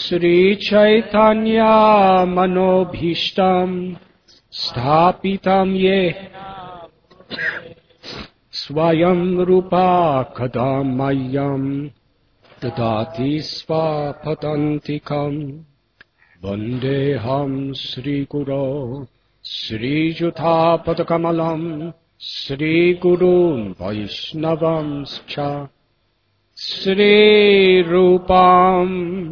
Sri Chaitanya Manobhishtam Sthapitam Ye Swayam Rupa Kadamayam Dadati Svapatantikam Vandeham Sri Guru Sri Jutha Padakamalam Sri Gurun Vaishnavamscha Sri Rupam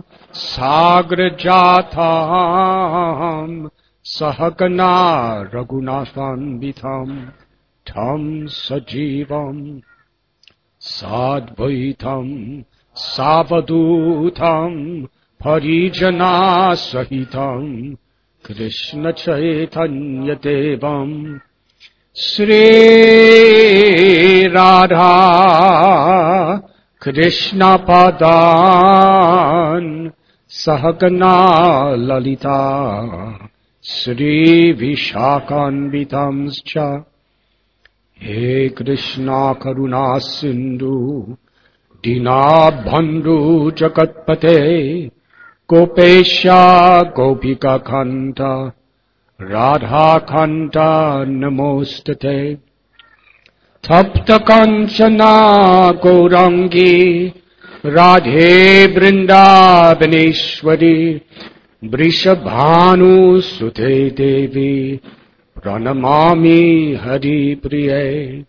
Sagrajatham Sahagana Raghunathanvitham Tam Sajivam Sadvaitam Savadutam Parijana Sahitam Krishna Chaitanya Devam Sri Radha Krishna Padan Sahagana Lalita Sri Vishakanvitamscha He Krishna Karuna Sindhu Dinabandhu Jagatpate Gopesha Gopika Kanta Radha Kanta Namostate Tapta Kanchana Gaurangi Radhe Vrindavaneshwari Vrishabhanu Sute Devi Pranamami Hari Priye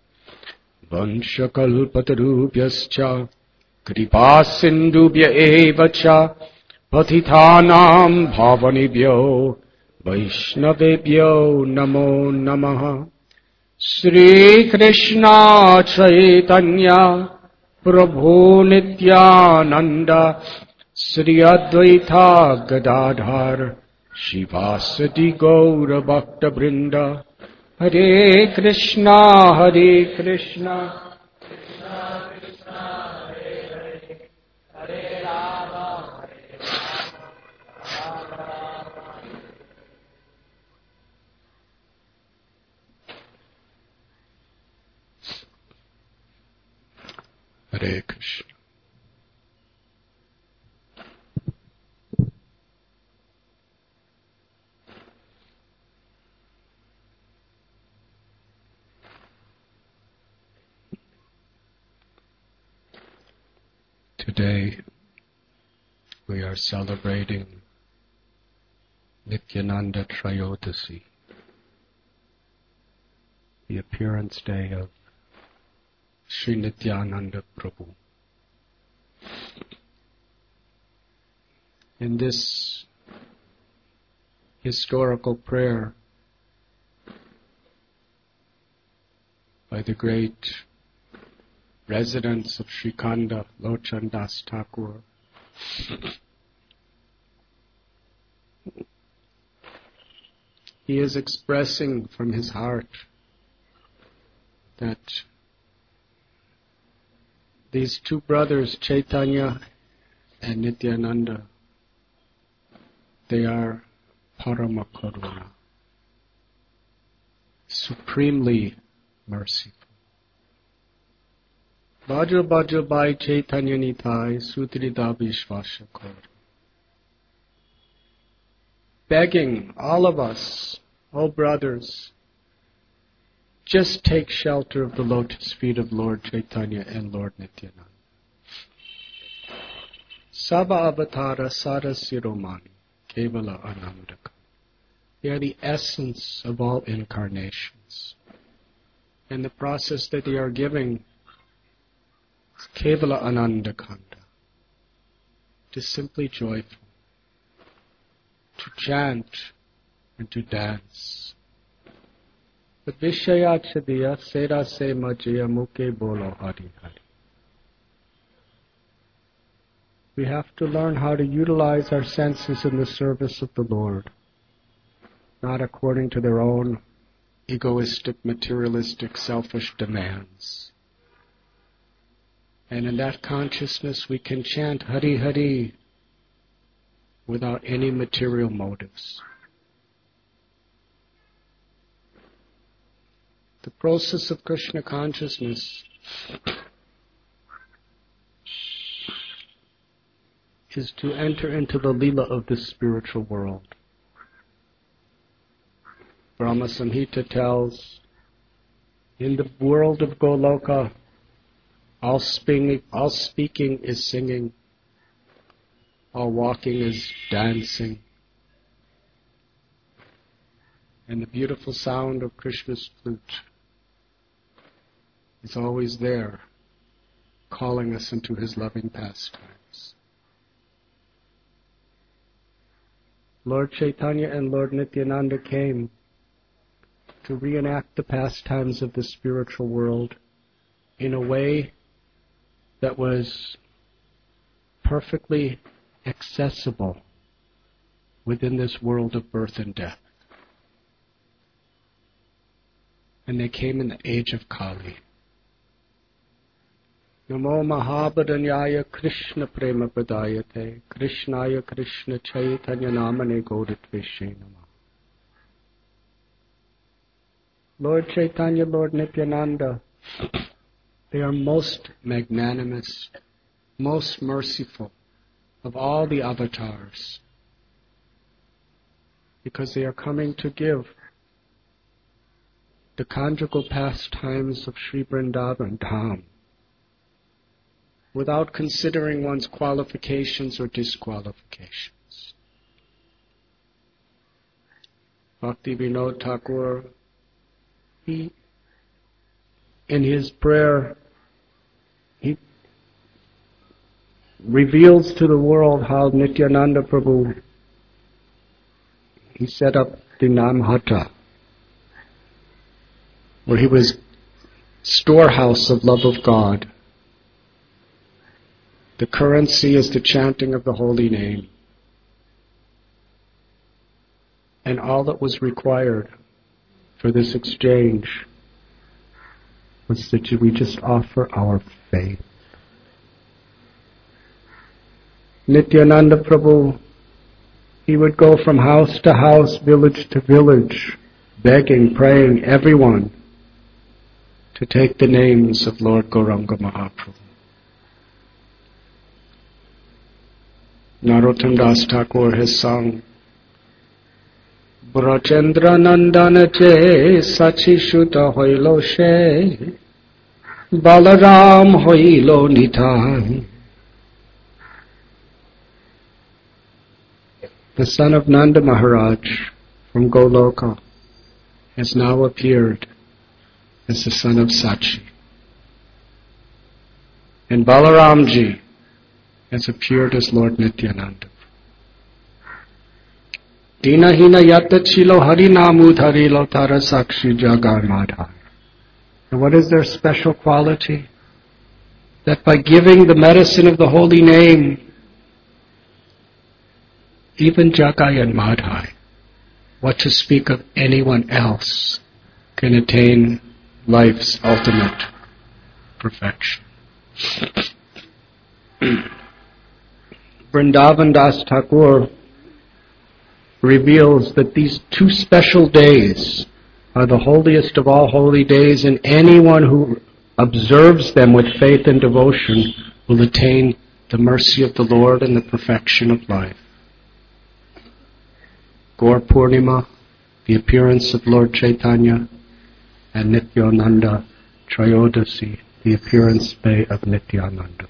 Vanshakalpatarubhyascha Kripa Sindhubhya evacha Patithanam Bhavanibhyo Vaishnavebhyo Namo Namaha Sri Krishna Chaitanya Prabhu Nityananda Sri Advaita Gadadhar Shivasati Gaura Bhakta Brinda Hare Krishna Hare Krishna Krishna Krishna Hare Hare Hare Rama Hare Rama Rama Hare Krishna. Today we are celebrating Nityananda Trayodasi, the appearance day of Sri Nityananda Prabhu. In this historical prayer by the great residents of Srikhanda, Lochan Das Thakur, he is expressing from his heart that these two brothers, Chaitanya and Nityananda, they are Parama Karuna, supremely merciful. Bhaja Bhaja Bhai Chaitanya Nitai Sutrida Vishvashakor. Begging all of us, oh brothers, just take shelter of the lotus feet of Lord Chaitanya and Lord Nityananda. Sabha Avatara Sarasiromani Kevala Anandaka. They are the essence of all incarnations. And the process that they are giving is Kevala Anandakanda. It is simply joyful. To chant and to dance. But Vishaya Chadiya Sera Se Majaya Mukhe Bolo Hari Hari. We have to learn how to utilize our senses in the service of the Lord, not according to their own egoistic, materialistic, selfish demands. And in that consciousness we can chant Hari Hari without any material motives. The process of Krishna consciousness is to enter into the Leela of this spiritual world. Brahma Samhita tells, in the world of Goloka, all speaking is singing, all walking is dancing, and the beautiful sound of Krishna's flute is always there, calling us into his loving pastimes. Lord Chaitanya and Lord Nityananda came to reenact the pastimes of the spiritual world in a way that was perfectly accessible within this world of birth and death. And they came in the age of Kali. Namo Mahabharanyaya Krishna Prema Pradayate Krishnaya Krishna Chaitanya Namane Gaudatveshe Namah. Lord Chaitanya, Lord Nityananda, they are most magnanimous, most merciful of all the avatars, because they are coming to give the conjugal pastimes of Sri Vrindavan Dham without considering one's qualifications or disqualifications. Bhakti Vinod Thakur, he, in his prayer, he reveals to the world how Nityananda Prabhu, he set up the Namhata, where he was storehouse of love of God. The currency is the chanting of the holy name. And all that was required for this exchange was that we just offer our faith. Nityananda Prabhu, he would go from house to house, village to village, begging, praying everyone to take the names of Lord Gauranga Mahaprabhu. Narottam Das Thakur has sung, Brachendra Nandana che Sachi Shuta hoilo she Balaram hoilo nitai. The son of Nanda Maharaj from Goloka has now appeared as the son of Sachi. And Balaramji has appeared as Lord Nityananda. Dina hina yatta chilo hari namu dharilo tara sakshi jagar madhai. And what is their special quality? That by giving the medicine of the holy name, even Jagai and Madhai, what to speak of anyone else, can attain life's ultimate perfection. Vrindavan Das Thakur reveals that these two special days are the holiest of all holy days, and anyone who observes them with faith and devotion will attain the mercy of the Lord and the perfection of life. Gaur Purnima, the appearance of Lord Chaitanya, and Nityananda Trayodasi, the appearance day of Nityananda.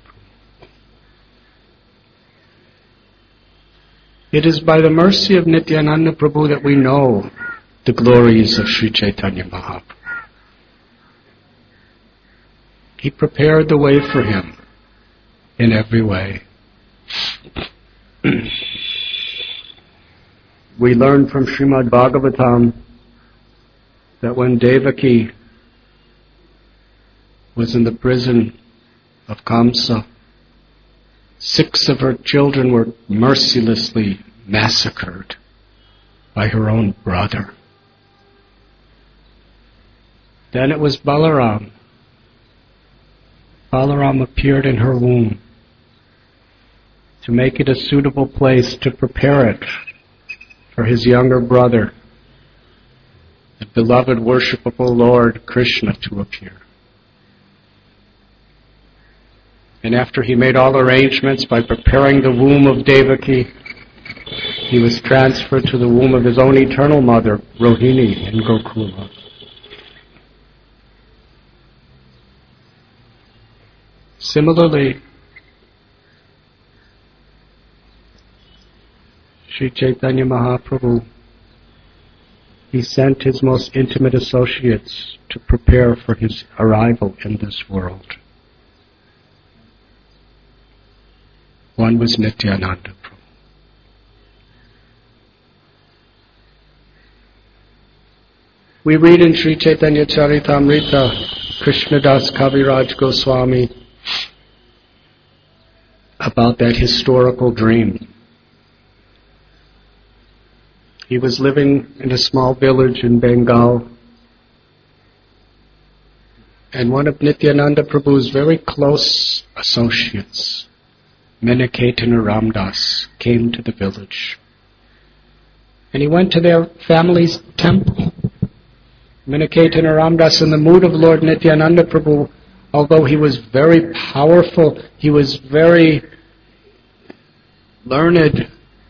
It is by the mercy of Nityananda Prabhu that we know the glories of Sri Chaitanya Mahaprabhu. He prepared the way for him in every way. We learn from Srimad Bhagavatam that when Devaki was in the prison of Kamsa, 6 of her children were mercilessly massacred by her own brother. Then it was Balaram. Balaram appeared in her womb to make it a suitable place to prepare it for his younger brother, the beloved worshipable Lord Krishna, to appear. And after he made all arrangements by preparing the womb of Devaki, he was transferred to the womb of his own eternal mother, Rohini, in Gokula. Similarly, Sri Chaitanya Mahaprabhu, he sent his most intimate associates to prepare for his arrival in this world. One was Nityananda Prabhu. We read in Sri Chaitanya Charitamrita, Krishnadas Kaviraj Goswami, about that historical dream. He was living in a small village in Bengal, and one of Nityananda Prabhu's very close associates, Menaketan Ramdas, came to the village. And he went to their family's temple. Menaketan Ramdas, in the mood of Lord Nityananda Prabhu, although he was very powerful, he was very learned.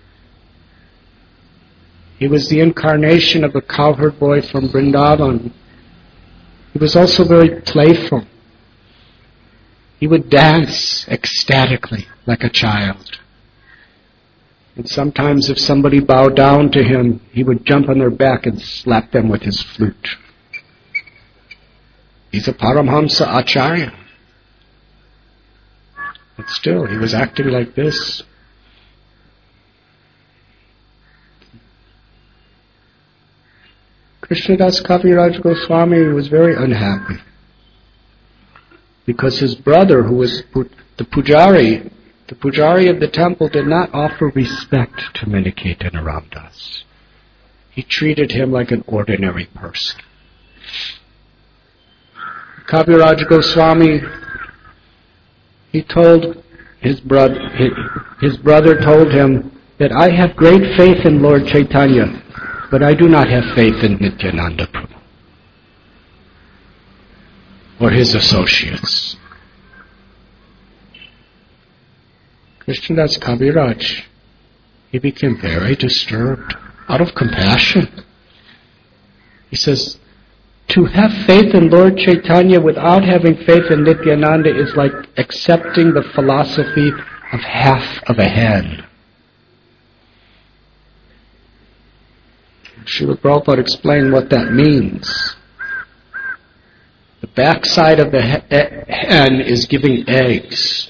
He was the incarnation of a cowherd boy from Vrindavan. He was also very playful. He would dance ecstatically like a child. And sometimes if somebody bowed down to him, he would jump on their back and slap them with his flute. He's a Paramhamsa Acharya. But still, he was acting like this. Krishnadas Kaviraj Goswami was very unhappy because his brother, who was the pujari of the temple, did not offer respect to Menaketan Ramdas. He treated him like an ordinary person. Kaviraj Goswami, he told his brother told him that I have great faith in Lord Chaitanya, but I do not have faith in Nityananda Prabhu or his associates. Krishnadas Kaviraj, he became very disturbed out of compassion. He says, to have faith in Lord Chaitanya without having faith in Nityananda is like accepting the philosophy of half of a hen. Srila Prabhupada explained what that means. The backside of the hen is giving eggs,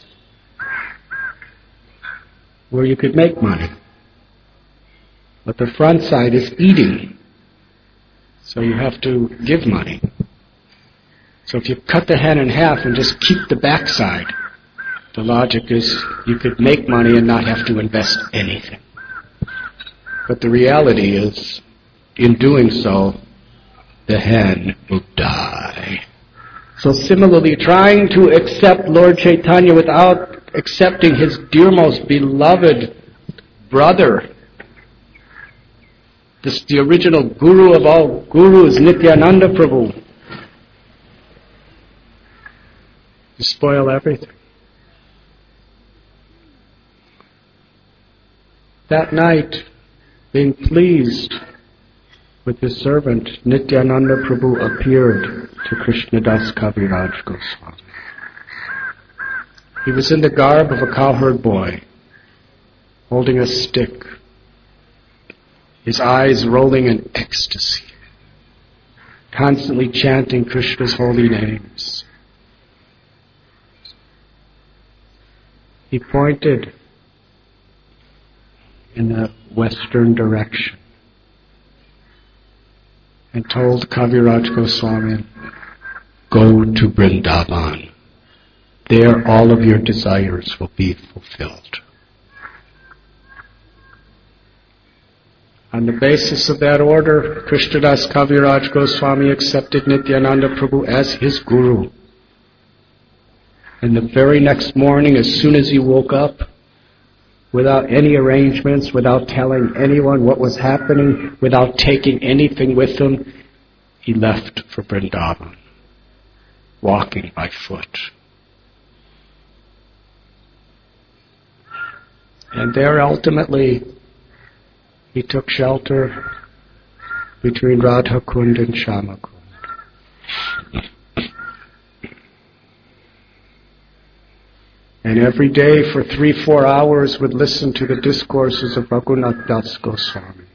where you could make money. But the front side is eating, so you have to give money. So if you cut the hen in half and just keep the backside, the logic is you could make money and not have to invest anything. But the reality is, in doing so, the hen will die. So similarly, trying to accept Lord Chaitanya without accepting his dear most beloved brother, the original guru of all gurus, Nityananda Prabhu, you spoil everything. That night, being pleased with his servant, Nityananda Prabhu appeared to Krishnadas Kaviraj Goswami. He was in the garb of a cowherd boy, holding a stick, his eyes rolling in ecstasy, constantly chanting Krishna's holy names. He pointed in the western direction and told Kaviraj Goswami, go to Vrindavan. There all of your desires will be fulfilled. On the basis of that order, Krishnadas Kaviraj Goswami accepted Nityananda Prabhu as his guru. And the very next morning, as soon as he woke up, without any arrangements, without telling anyone what was happening, without taking anything with him, he left for Vrindavan, walking by foot. And there ultimately he took shelter between Radha Kund and Shama Kund. And every day for 3-4 hours would listen to the discourses of Raghunath Das Goswami.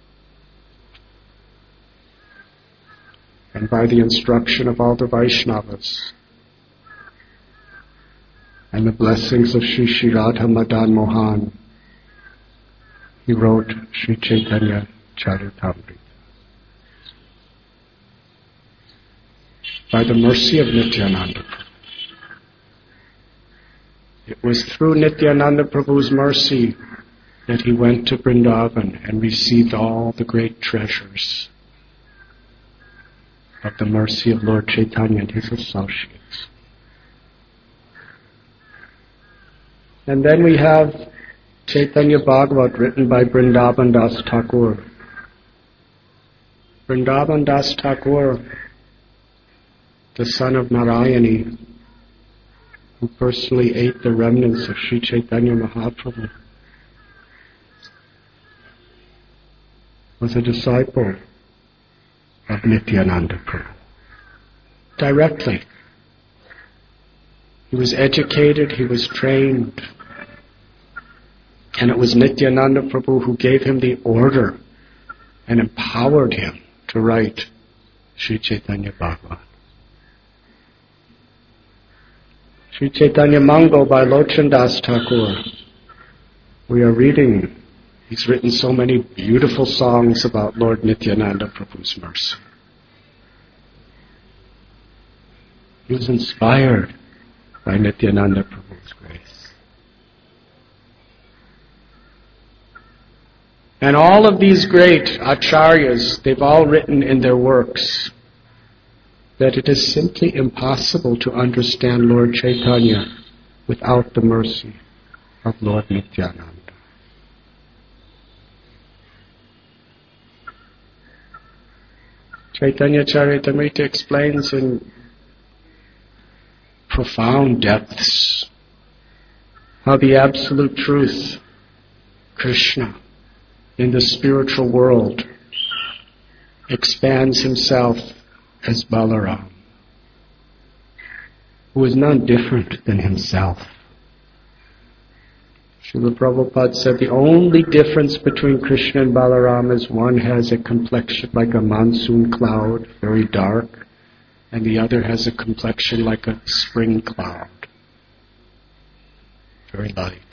And by the instruction of all the Vaishnavas and the blessings of Shri Shri Radha Madan Mohan, he wrote Shri Chaitanya Charitamrita. By the mercy of Nityananda Prabhu. It was through Nityananda Prabhu's mercy that he went to Vrindavan and received all the great treasures of the mercy of Lord Chaitanya and his associates. And then we have Chaitanya Bhagavat written by Vrindavan Das Thakur. Vrindavan Das Thakur, the son of Narayani, who personally ate the remnants of Sri Chaitanya Mahaprabhu, was a disciple of Nityananda Prabhu. Directly. He was educated, he was trained, and it was Nityananda Prabhu who gave him the order and empowered him to write Sri Chaitanya Bhagavat. Sri Chaitanya Mangal by Lochan Das Thakur. We are reading. He's written so many beautiful songs about Lord Nityananda Prabhu's mercy. He was inspired by Nityananda Prabhu's grace. And all of these great acharyas, they've all written in their works that it is simply impossible to understand Lord Chaitanya without the mercy of Lord Nityananda. Chaitanya Charitamrita explains in profound depths how the absolute truth, Krishna, in the spiritual world, expands himself as Balaram, who is none different than himself. Srila Prabhupada said the only difference between Krishna and Balaram is one has a complexion like a monsoon cloud, very dark, and the other has a complexion like a spring cloud, very light.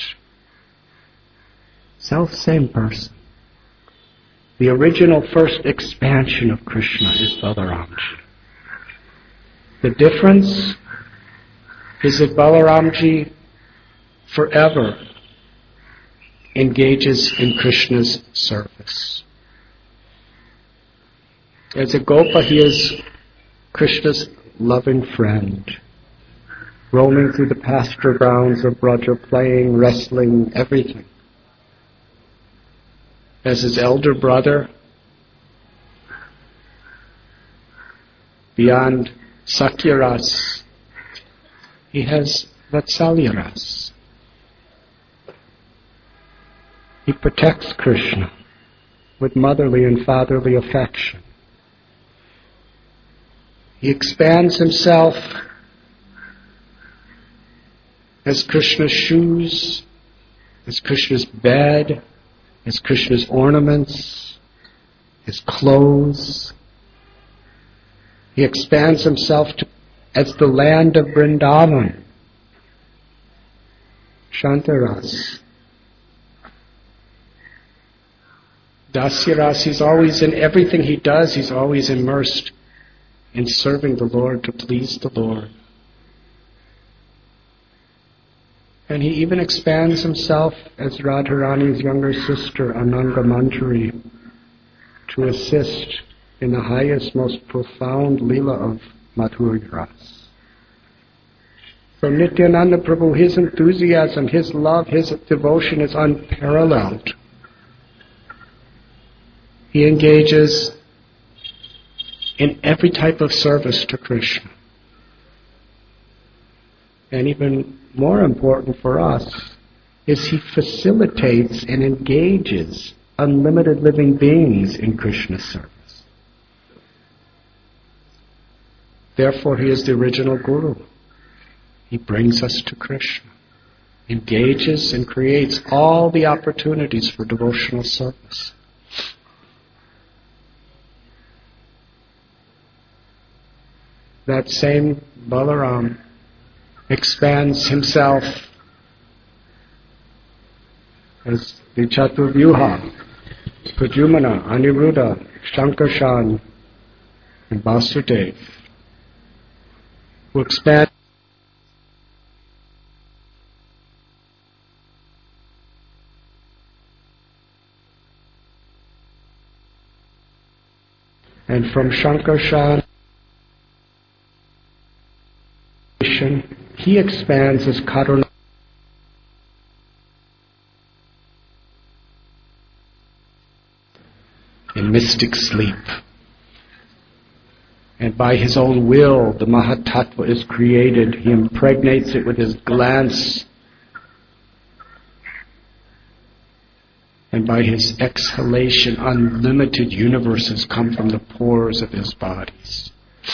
Same person. The original first expansion of Krishna is Balaramji. The difference is that Balaramji forever engages in Krishna's service. As a Gopa, he is Krishna's loving friend, roaming through the pasture grounds of Braja, playing, wrestling, everything. As his elder brother, beyond Sakyaras, he has Vatsalyaras. He protects Krishna with motherly and fatherly affection. He expands himself as Krishna's shoes, as Krishna's bed, as Krishna's ornaments, his clothes. He expands himself as the land of Vrindavan, Shantaras. Dasyaras, he's always in everything he does, he's always immersed in serving the Lord, to please the Lord. And he even expands himself as Radharani's younger sister, Ananga Manjari, to assist in the highest, most profound lila of Madhurya Ras. So Nityananda Prabhu, his enthusiasm, his love, his devotion is unparalleled. He engages in every type of service to Krishna. And even more important for us, is he facilitates and engages unlimited living beings in Krishna's service. Therefore, he is the original Guru. He brings us to Krishna, engages and creates all the opportunities for devotional service. That same Balaram expands himself as the Chaturvyuha, Pradyumna, Aniruddha, Shankarshan, and Vasudev, who expand and from Shankarshan he expands as Karuna in mystic sleep. And by his own will, the Mahatattva is created. He impregnates it with his glance. And by his exhalation, unlimited universes come from the pores of his bodies.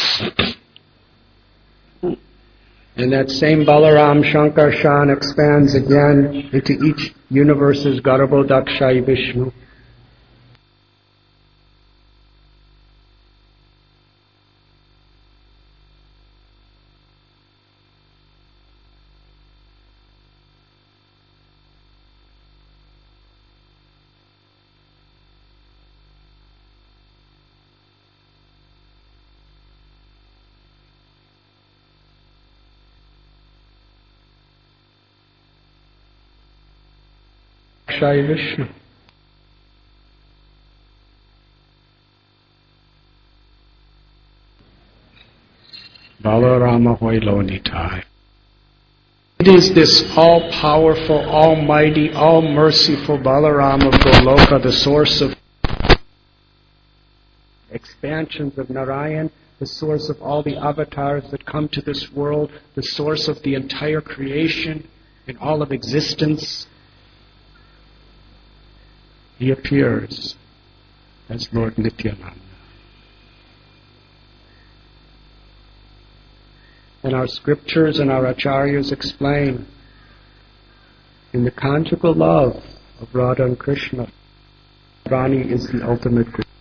And that same Balaram Shankarshan expands again into each universe's Garbhodakshai Vishnu. Shai Vishnu. Balarama Hoilonitai. It is this all-powerful, almighty, all-merciful Balaram of Goloka, the source of expansions of Narayan, the source of all the avatars that come to this world, the source of the entire creation and all of existence. He appears as Lord Nityananda. And our scriptures and our acharyas explain, in the conjugal love of Radha and Krishna, Rani is the ultimate good.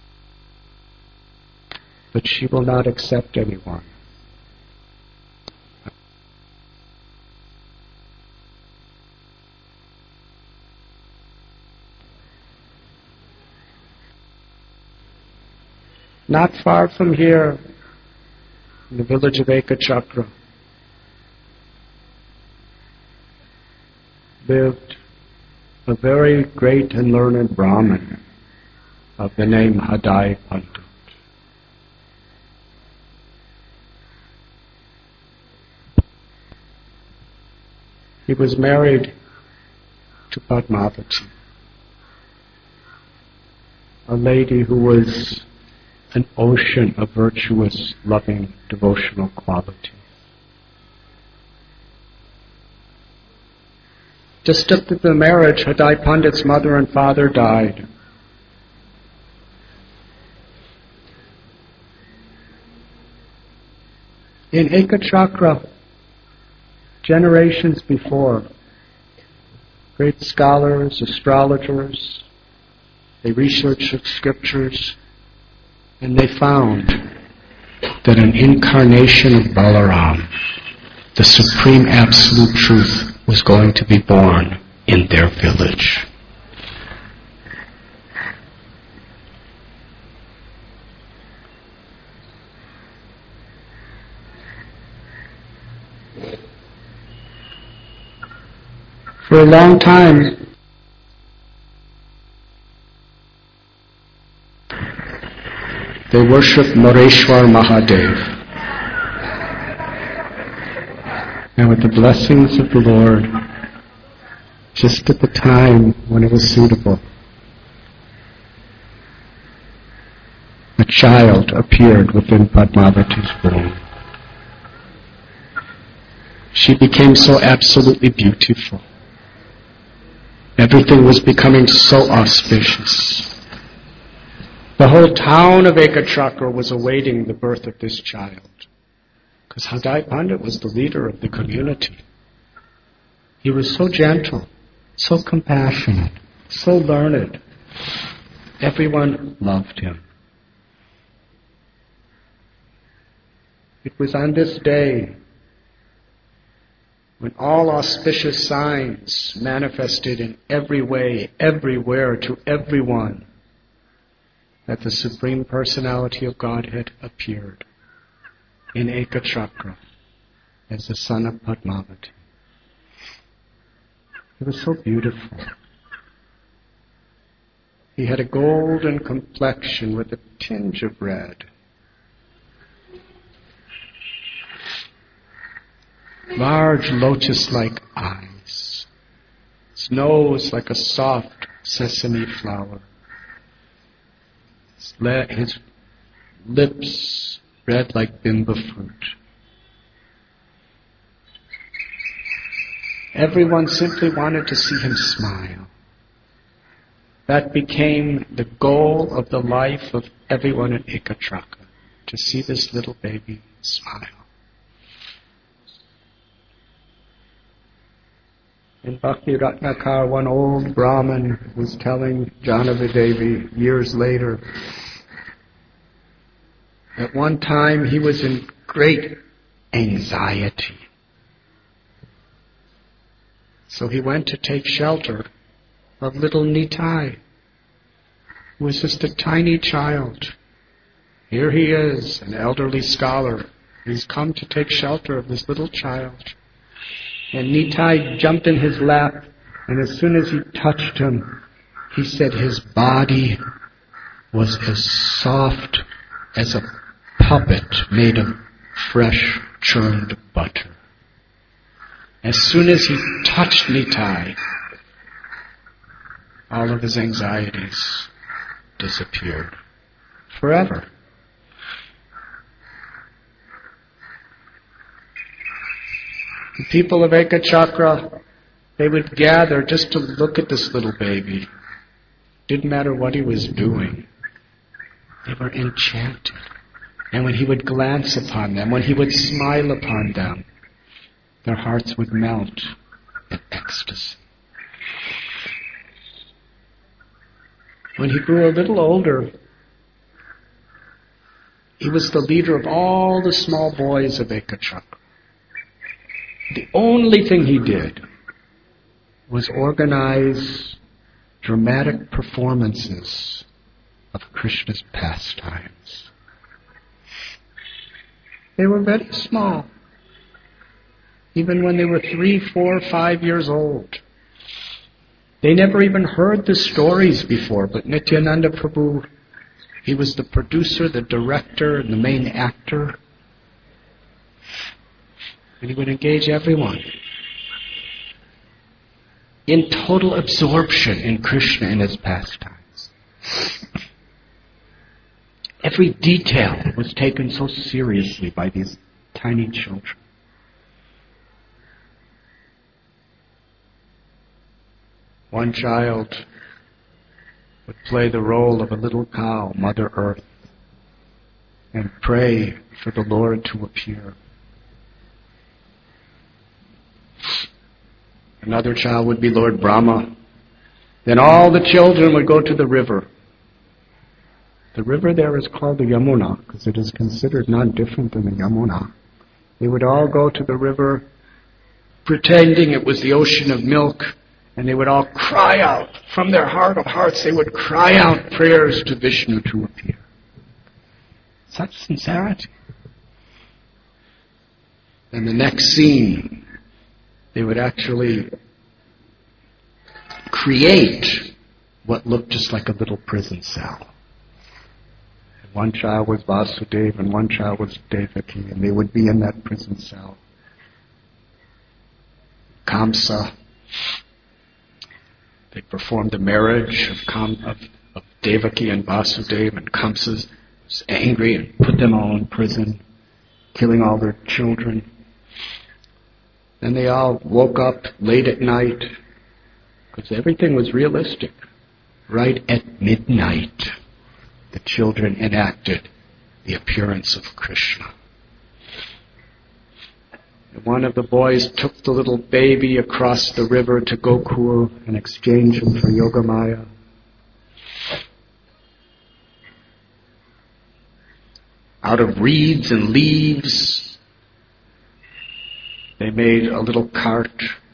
But she will not accept anyone. Not far from here, in the village of Ekachakra, lived a very great and learned Brahmin of the name Hadai Pandit. He was married to Padmavati, a lady who was an ocean of virtuous, loving, devotional qualities. Just after the marriage, Hadai Pandit's mother and father died. In Ekachakra, generations before, great scholars, astrologers, they researched the scriptures, and they found that an incarnation of Balaram, the supreme absolute truth, was going to be born in their village. For a long time, they worshipped Mureshwar Mahadev. And with the blessings of the Lord, just at the time when it was suitable, a child appeared within Padmavati's womb. She became so absolutely beautiful. Everything was becoming so auspicious. The whole town of Ekachakra was awaiting the birth of this child, because Hadai Pandit was the leader of the community. He was so gentle, so compassionate, so learned. Everyone loved him. It was on this day when all auspicious signs manifested in every way, everywhere, to everyone, that the Supreme Personality of Godhead appeared in Ekachakra as the son of Padmavati. It was so beautiful. He had a golden complexion with a tinge of red. Large lotus-like eyes. His nose like a soft sesame flower. His lips red like bimba fruit. Everyone simply wanted to see him smile. That became the goal of the life of everyone in Ekachakra, to see this little baby smile. In Bhakti Ratnakar, one old Brahmin was telling Jahnavi Devi years later that one time he was in great anxiety. So he went to take shelter of little Nitai, who was just a tiny child. Here he is, an elderly scholar. He's come to take shelter of this little child. And Nitai jumped in his lap, and as soon as he touched him, he said his body was as soft as a puppet made of fresh churned butter. As soon as he touched Nitai, all of his anxieties disappeared forever. The people of Ekachakra, they would gather just to look at this little baby. Didn't matter what he was doing. They were enchanted. And when he would glance upon them, when he would smile upon them, their hearts would melt in ecstasy. When he grew a little older, he was the leader of all the small boys of Ekachakra. The only thing he did was organize dramatic performances of Krishna's pastimes. They were very small. Even when they were 3, 4, 5 years old. They never even heard the stories before, but Nityananda Prabhu, he was the producer, the director, and the main actor. And he would engage everyone in total absorption in Krishna and his pastimes. Every detail was taken so seriously by these tiny children. One child would play the role of a little cow, Mother Earth, and pray for the Lord to appear. Another child would be Lord Brahma. Then all the children would go to the river. The river there is called the Yamuna, because it is considered not different than the Yamuna. They would all go to the river, pretending it was the ocean of milk, and they would all cry out, from their heart of hearts, they would cry out prayers to Vishnu to appear. Such sincerity. And the next scene, they would actually create what looked just like a little prison cell. And one child was Vasudeva and one child was Devaki, and they would be in that prison cell. Kamsa, they performed the marriage of Devaki and Vasudeva, and Kamsa was angry and put them all in prison, killing all their children. Then they all woke up late at night because everything was realistic. Right at midnight, the children enacted the appearance of Krishna. And one of the boys took the little baby across the river to Gokul and exchanged him for Yogamaya. Out of reeds and leaves, they made a little cart.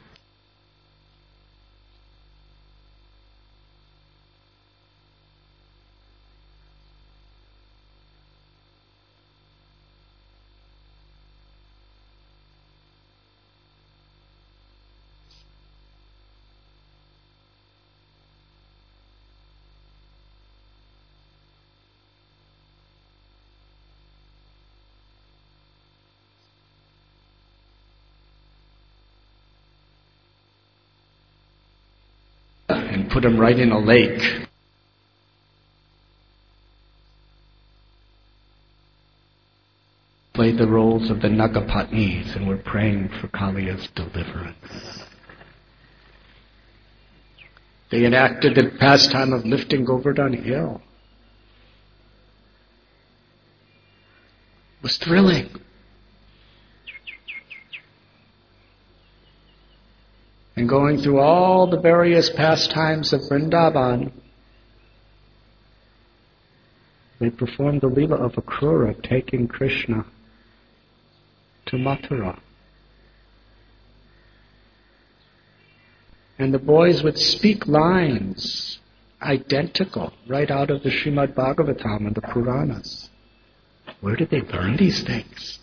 And put him right in a lake. Played the roles of the Nagapatnis and were praying for Kaliya's deliverance. They enacted the pastime of lifting Govardhan Hill. It was thrilling. And going through all the various pastimes of Vrindavan, they performed the Leela of Akrura, taking Krishna to Mathura. And the boys would speak lines identical right out of the Srimad Bhagavatam and the Puranas. Where did they learn these things?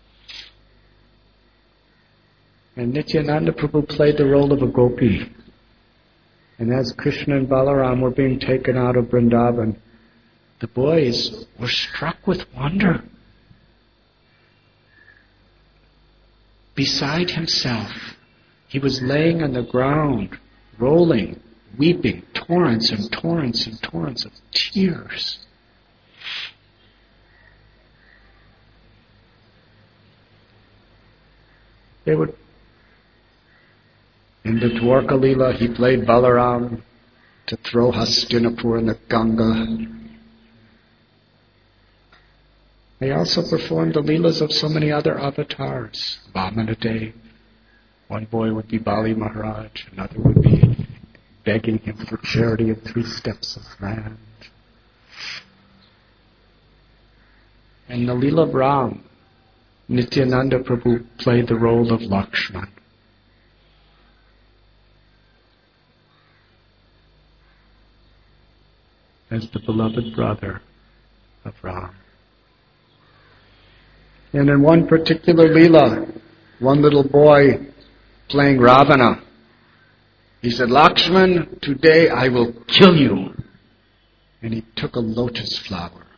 And Nityananda Prabhu played the role of a gopi. And as Krishna and Balaram were being taken out of Vrindavan, the boys were struck with wonder. Beside himself, he was laying on the ground, rolling, weeping, torrents and torrents and torrents of tears. They would In the Dwarka Leela, he played Balaram to throw Hastinapur in the Ganga. They also performed the Leelas of so many other avatars. Vamanadev. One boy would be Bali Maharaj, another would be begging him for charity of 3 steps of land. In the Leela of Ram, Nityananda Prabhu played the role of Lakshman. As the beloved brother of Ram. And in one particular Leela, one little boy playing Ravana, he said, Lakshman, today I will kill you. And he took a lotus flower,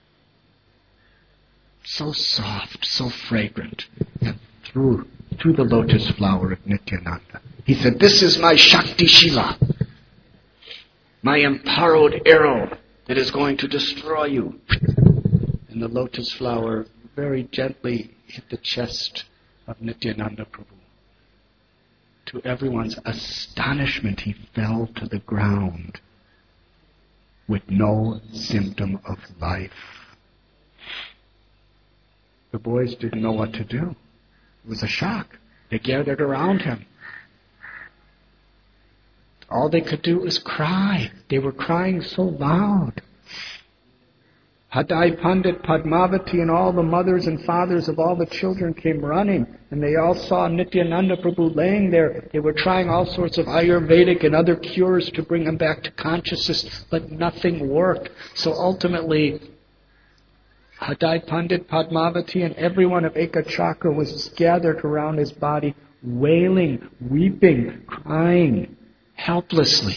so soft, so fragrant, and threw the lotus flower at Nityananda. He said, this is my Shakti Shila, my empowered arrow that is going to destroy you. And the lotus flower very gently hit the chest of Nityananda Prabhu. To everyone's astonishment, he fell to the ground with no symptom of life. The boys didn't know what to do. It was a shock. They gathered around him. All they could do was cry. They were crying so loud. Hadai Pandit, Padmavati, and all the mothers and fathers of all the children came running, and they all saw Nityananda Prabhu laying there. They were trying all sorts of Ayurvedic and other cures to bring him back to consciousness, but nothing worked. So ultimately, Hadai Pandit, Padmavati, and everyone of Ekachakra was gathered around his body, wailing, weeping, crying, helplessly.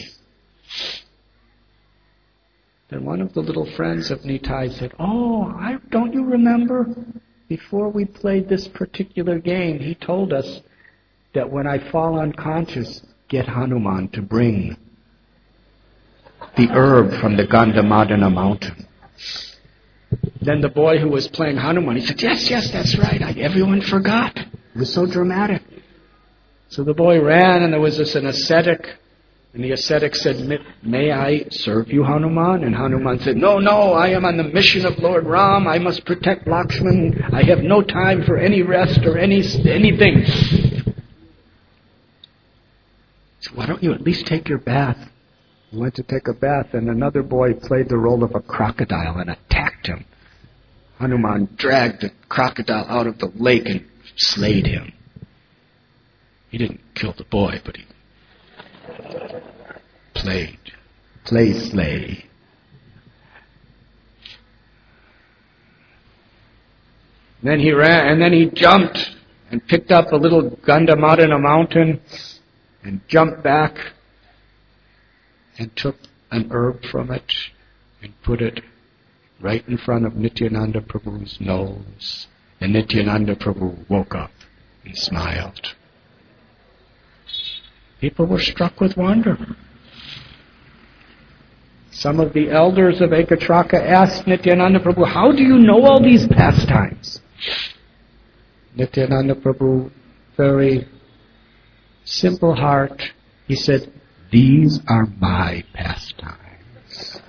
Then one of the little friends of Nitai said, don't you remember? Before we played this particular game, he told us that when I fall unconscious, get Hanuman to bring the herb from the Gandhamadana mountain. Then the boy who was playing Hanuman, he said, yes, that's right. Everyone forgot. It was so dramatic. So the boy ran, and there was an ascetic, And the ascetic said, "May I serve you, Hanuman?" And Hanuman said, "No, no, I am on the mission of Lord Ram. I must protect Lakshman. I have no time for any rest or anything." So why don't you at least take your bath? He went to take a bath, and another boy played the role of a crocodile and attacked him. Hanuman dragged the crocodile out of the lake and slayed him. He didn't kill the boy, but he slay. Then he ran, and then he jumped and picked up a little gandamut in a mountain and jumped back and took an herb from it and put it right in front of Nityananda Prabhu's nose. And Nityananda Prabhu woke up and smiled. People were struck with wonder. Some of the elders of Ekatraka asked Nityananda Prabhu, "How do you know all these pastimes?" Nityananda Prabhu, very simple heart, he said, "These are my pastimes."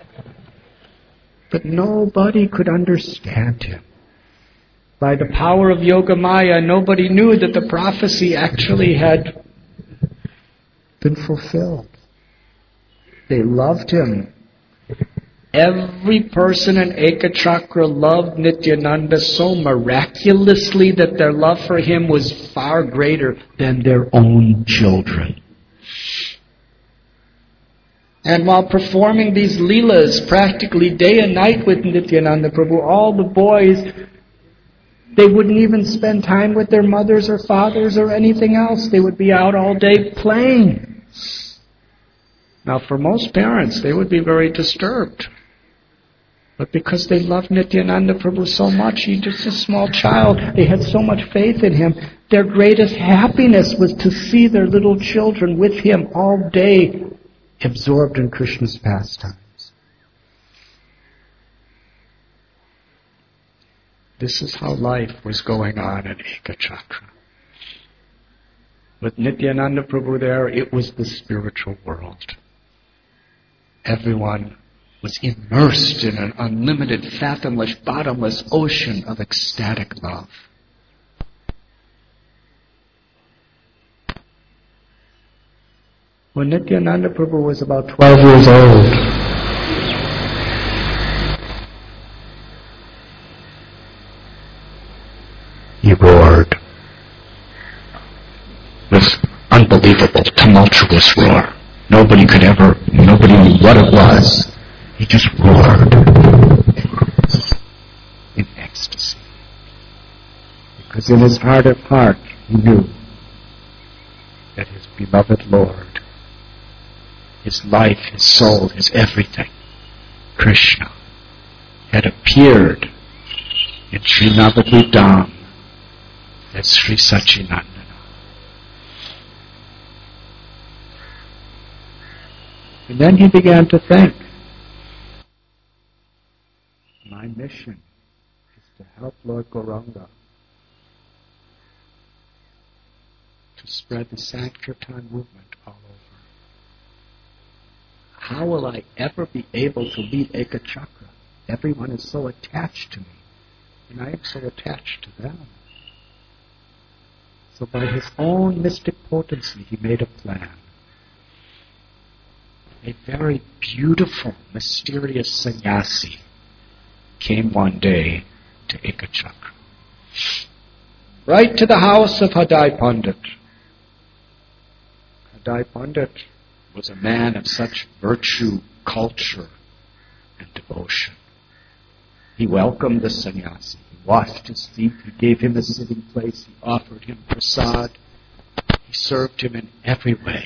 But nobody could understand him. By the power of Yoga Maya, nobody knew that the prophecy actually had been fulfilled. They loved him. Every person in Ekachakra loved Nityananda so miraculously that their love for him was far greater than their own children. And while performing these leelas practically day and night with Nityananda Prabhu, all the boys, they wouldn't even spend time with their mothers or fathers or anything else. They would be out all day playing. Now, for most parents, they would be very disturbed. But because they loved Nityananda Prabhu so much, he's just a small child, they had so much faith in him, their greatest happiness was to see their little children with him all day, absorbed in Krishna's pastimes. This is how life was going on in Ekachakra. With Nityananda Prabhu there, it was the spiritual world. Everyone was immersed in an unlimited, fathomless, bottomless ocean of ecstatic love. When Nityananda Prabhu was about 12 years old, he roared. This unbelievable, tumultuous roar. Nobody knew what it was. He just roared in ecstasy. Because in his heart of heart, he knew that his beloved Lord, his life, his soul, his everything, Krishna, had appeared in Sri Navadvip Dham as Sri Sachinandana. And then he began to think, my mission is to help Lord Gauranga to spread the Sankirtan movement all over. How will I ever be able to lead Ekachakra? Everyone is so attached to me, and I am so attached to them. So by his own mystic potency, he made a plan. A very beautiful, mysterious sannyasi came one day to Ekachakra, right to the house of Hadai Pandit. Hadai Pandit was a man of such virtue, culture, and devotion. He welcomed the sannyasi. He washed his feet. He gave him a sitting place. He offered him prasad. He served him in every way.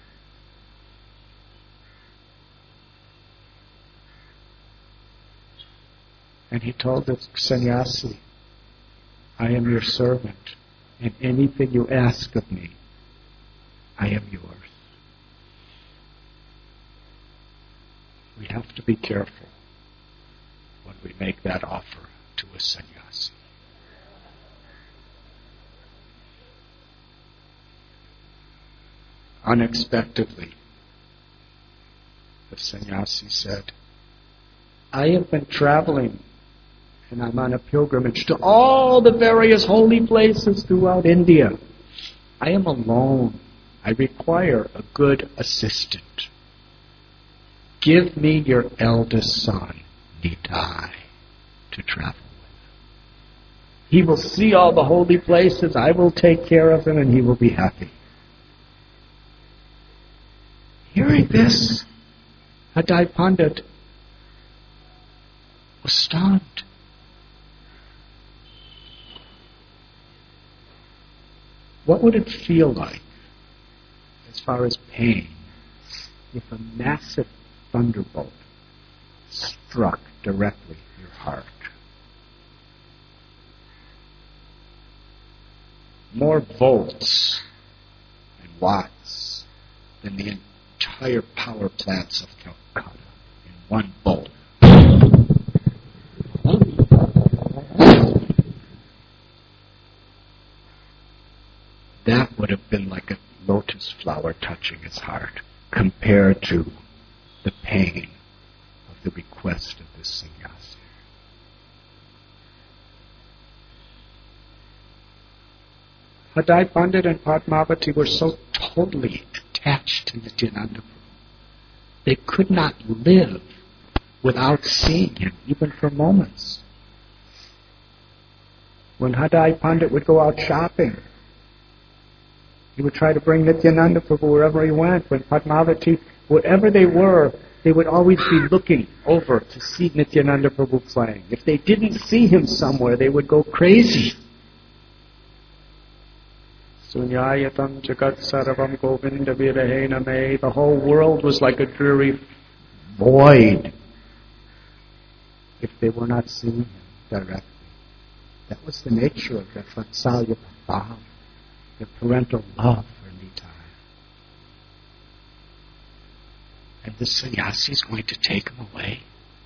And he told the sannyasi, I am your servant, and anything you ask of me, I am yours. We have to be careful when we make that offer to a sannyasi. Unexpectedly, sannyasi said, I have been traveling and I'm on a pilgrimage to all the various holy places throughout India. I am alone. I require a good assistant. Give me your eldest son, Nitai, to travel with. He will see all the holy places, I will take care of him, and he will be happy. Hearing this, Hadai Pandit was stunned. What would it feel like, as far as pain, if a massive thunderbolt struck directly your heart? More volts and watts than the entire power plants of Calcutta in one bolt. That would have been like a lotus flower touching his heart compared to the pain of the request of this sannyasi. Hadai Pandit and Padmavati were so totally attached to Nityananda Prabhu. They could not live without seeing him, even for moments. When Hadai Pandit would go out shopping, he would try to bring Nityananda Prabhu wherever he went. When Padmavati, wherever they were, they would always be looking over to see Nityananda Prabhu playing. If they didn't see him somewhere, they would go crazy. Sunyayatam jagat sarvam govinda virahena me. The whole world was like a dreary void if they were not seeing him directly. That was the nature of the Vatsalya Bhava, the parental love for Nitai. And the sannyasi is going to take him away.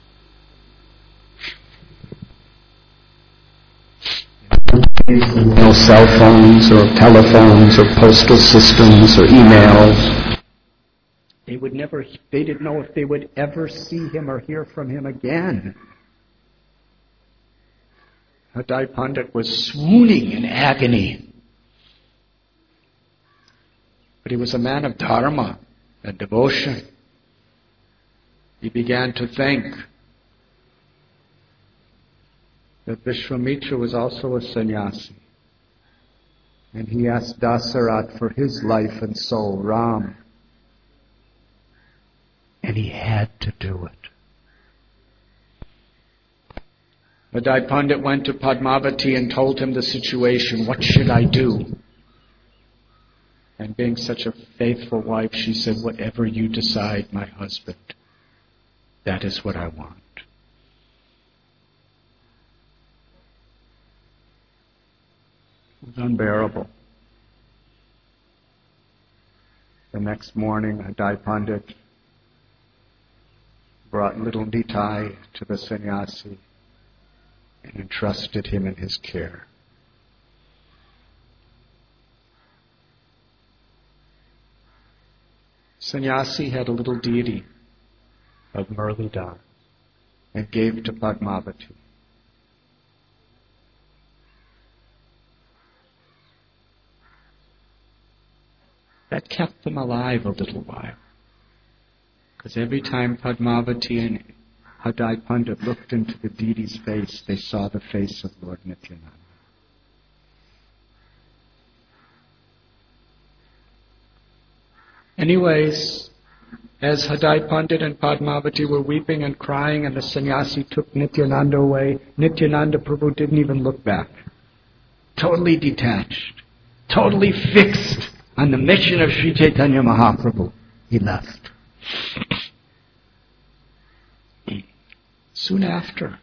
No cell phones or telephones or postal systems or emails. They didn't know if they would ever see him or hear from him again. Hadai Pandit was swooning in agony. But he was a man of dharma and devotion. He began to think that Vishwamitra was also a sannyasi. And he asked Dasarat for his life and soul, Ram. And he had to do it. Hadai Pandit went to Padmavati and told him the situation. What should I do? And being such a faithful wife, she said, whatever you decide, my husband, that is what I want. It was unbearable. The next morning, Hadai Pandit brought little Nitai to the sannyasi and entrusted him in his care. Sannyasi had a little deity of Murlidhar and gave to Padmavati. That kept them alive a little while. Because every time Padmavati and Hadai Pandit looked into the deity's face, they saw the face of Lord Nityananda. Anyways, as Hadai Pandit and Padmavati were weeping and crying and the sannyasi took Nityananda away, Nityananda Prabhu didn't even look back. Totally detached. Totally fixed on the mission of Sri Chaitanya Mahaprabhu. He left. Soon after,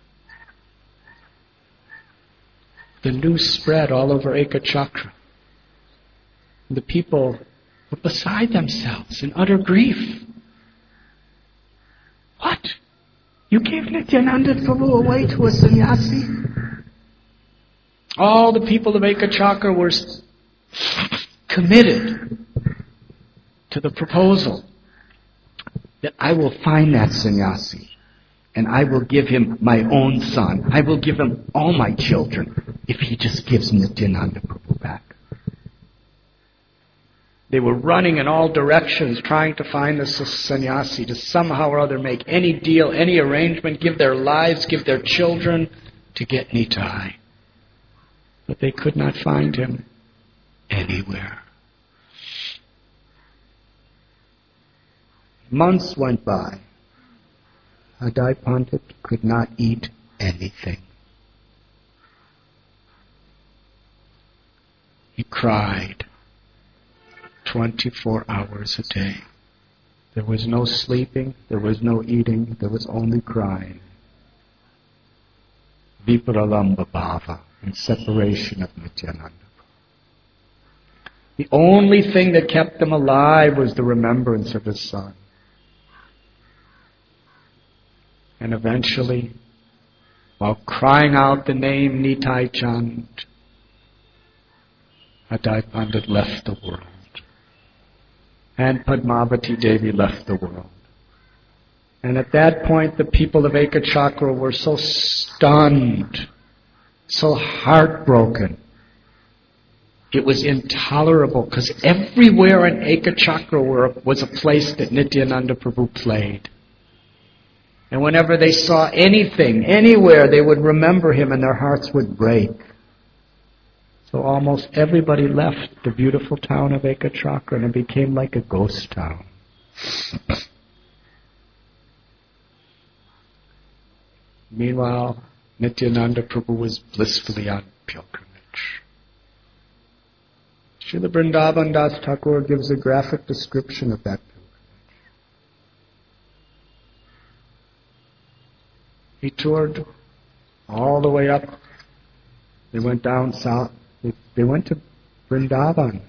the news spread all over Ekachakra. The people were beside themselves in utter grief. What? You gave Nityananda Prabhu away to a sannyasi? All the people of Ekachakra were committed to the proposal. that I will find that sannyasi and I will give him my own son. I will give him all my children if he just gives Nityananda Prabhu back. They were running in all directions trying to find the sannyasi to somehow or other make any deal, any arrangement, give their lives, give their children to get Nitai. But they could not find him anywhere. Months went by. Adai Pandit could not eat anything. He cried 24 hours a day. There was no sleeping, there was no eating, there was only crying. Vipralamba bhava, in separation of Nityananda. The only thing that kept him alive was the remembrance of his son. And eventually, while crying out the name Nitai Chand, Adai Pandit left the world. And Padmavati Devi left the world. And at that point, the people of Ekachakra were so stunned, so heartbroken. It was intolerable because everywhere in Ekachakra was a place that Nityananda Prabhu played. And whenever they saw anything, anywhere, they would remember him and their hearts would break. So almost everybody left the beautiful town of Ekachakra and it became like a ghost town. Meanwhile, Nityananda Prabhu was blissfully on pilgrimage. Srila Vrindavan Das Thakur gives a graphic description of that pilgrimage. He toured all the way up. They went down south. They went to Vrindavan.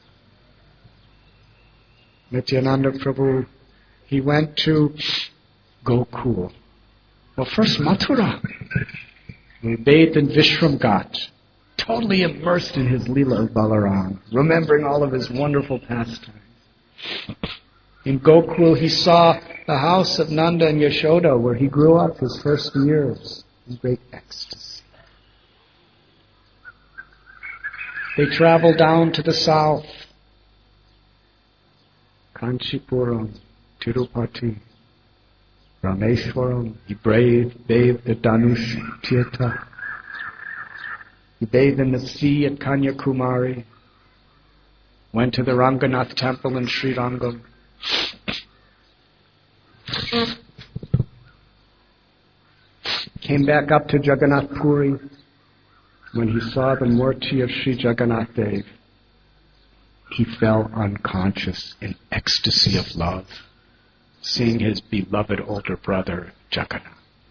Nityananda Prabhu, he went to Gokul. Well, first Mathura. He bathed in Vishram Ghat, totally immersed in his Leela of Balaram, remembering all of his wonderful pastimes. In Gokul, he saw the house of Nanda and Yashoda, where he grew up his first years in great ecstasy. They traveled down to the south, Kanchipuram, Tirupati, Rameshwaram. He bathed at Danush Tirtha. He bathed in the sea at Kanyakumari. Went to the Ranganath temple in Sri Rangam. Came back up to Jagannath Puri. When he saw the Murti of Sri Jagannath Dev, he fell unconscious in ecstasy of love, seeing his beloved older brother, Jagannath.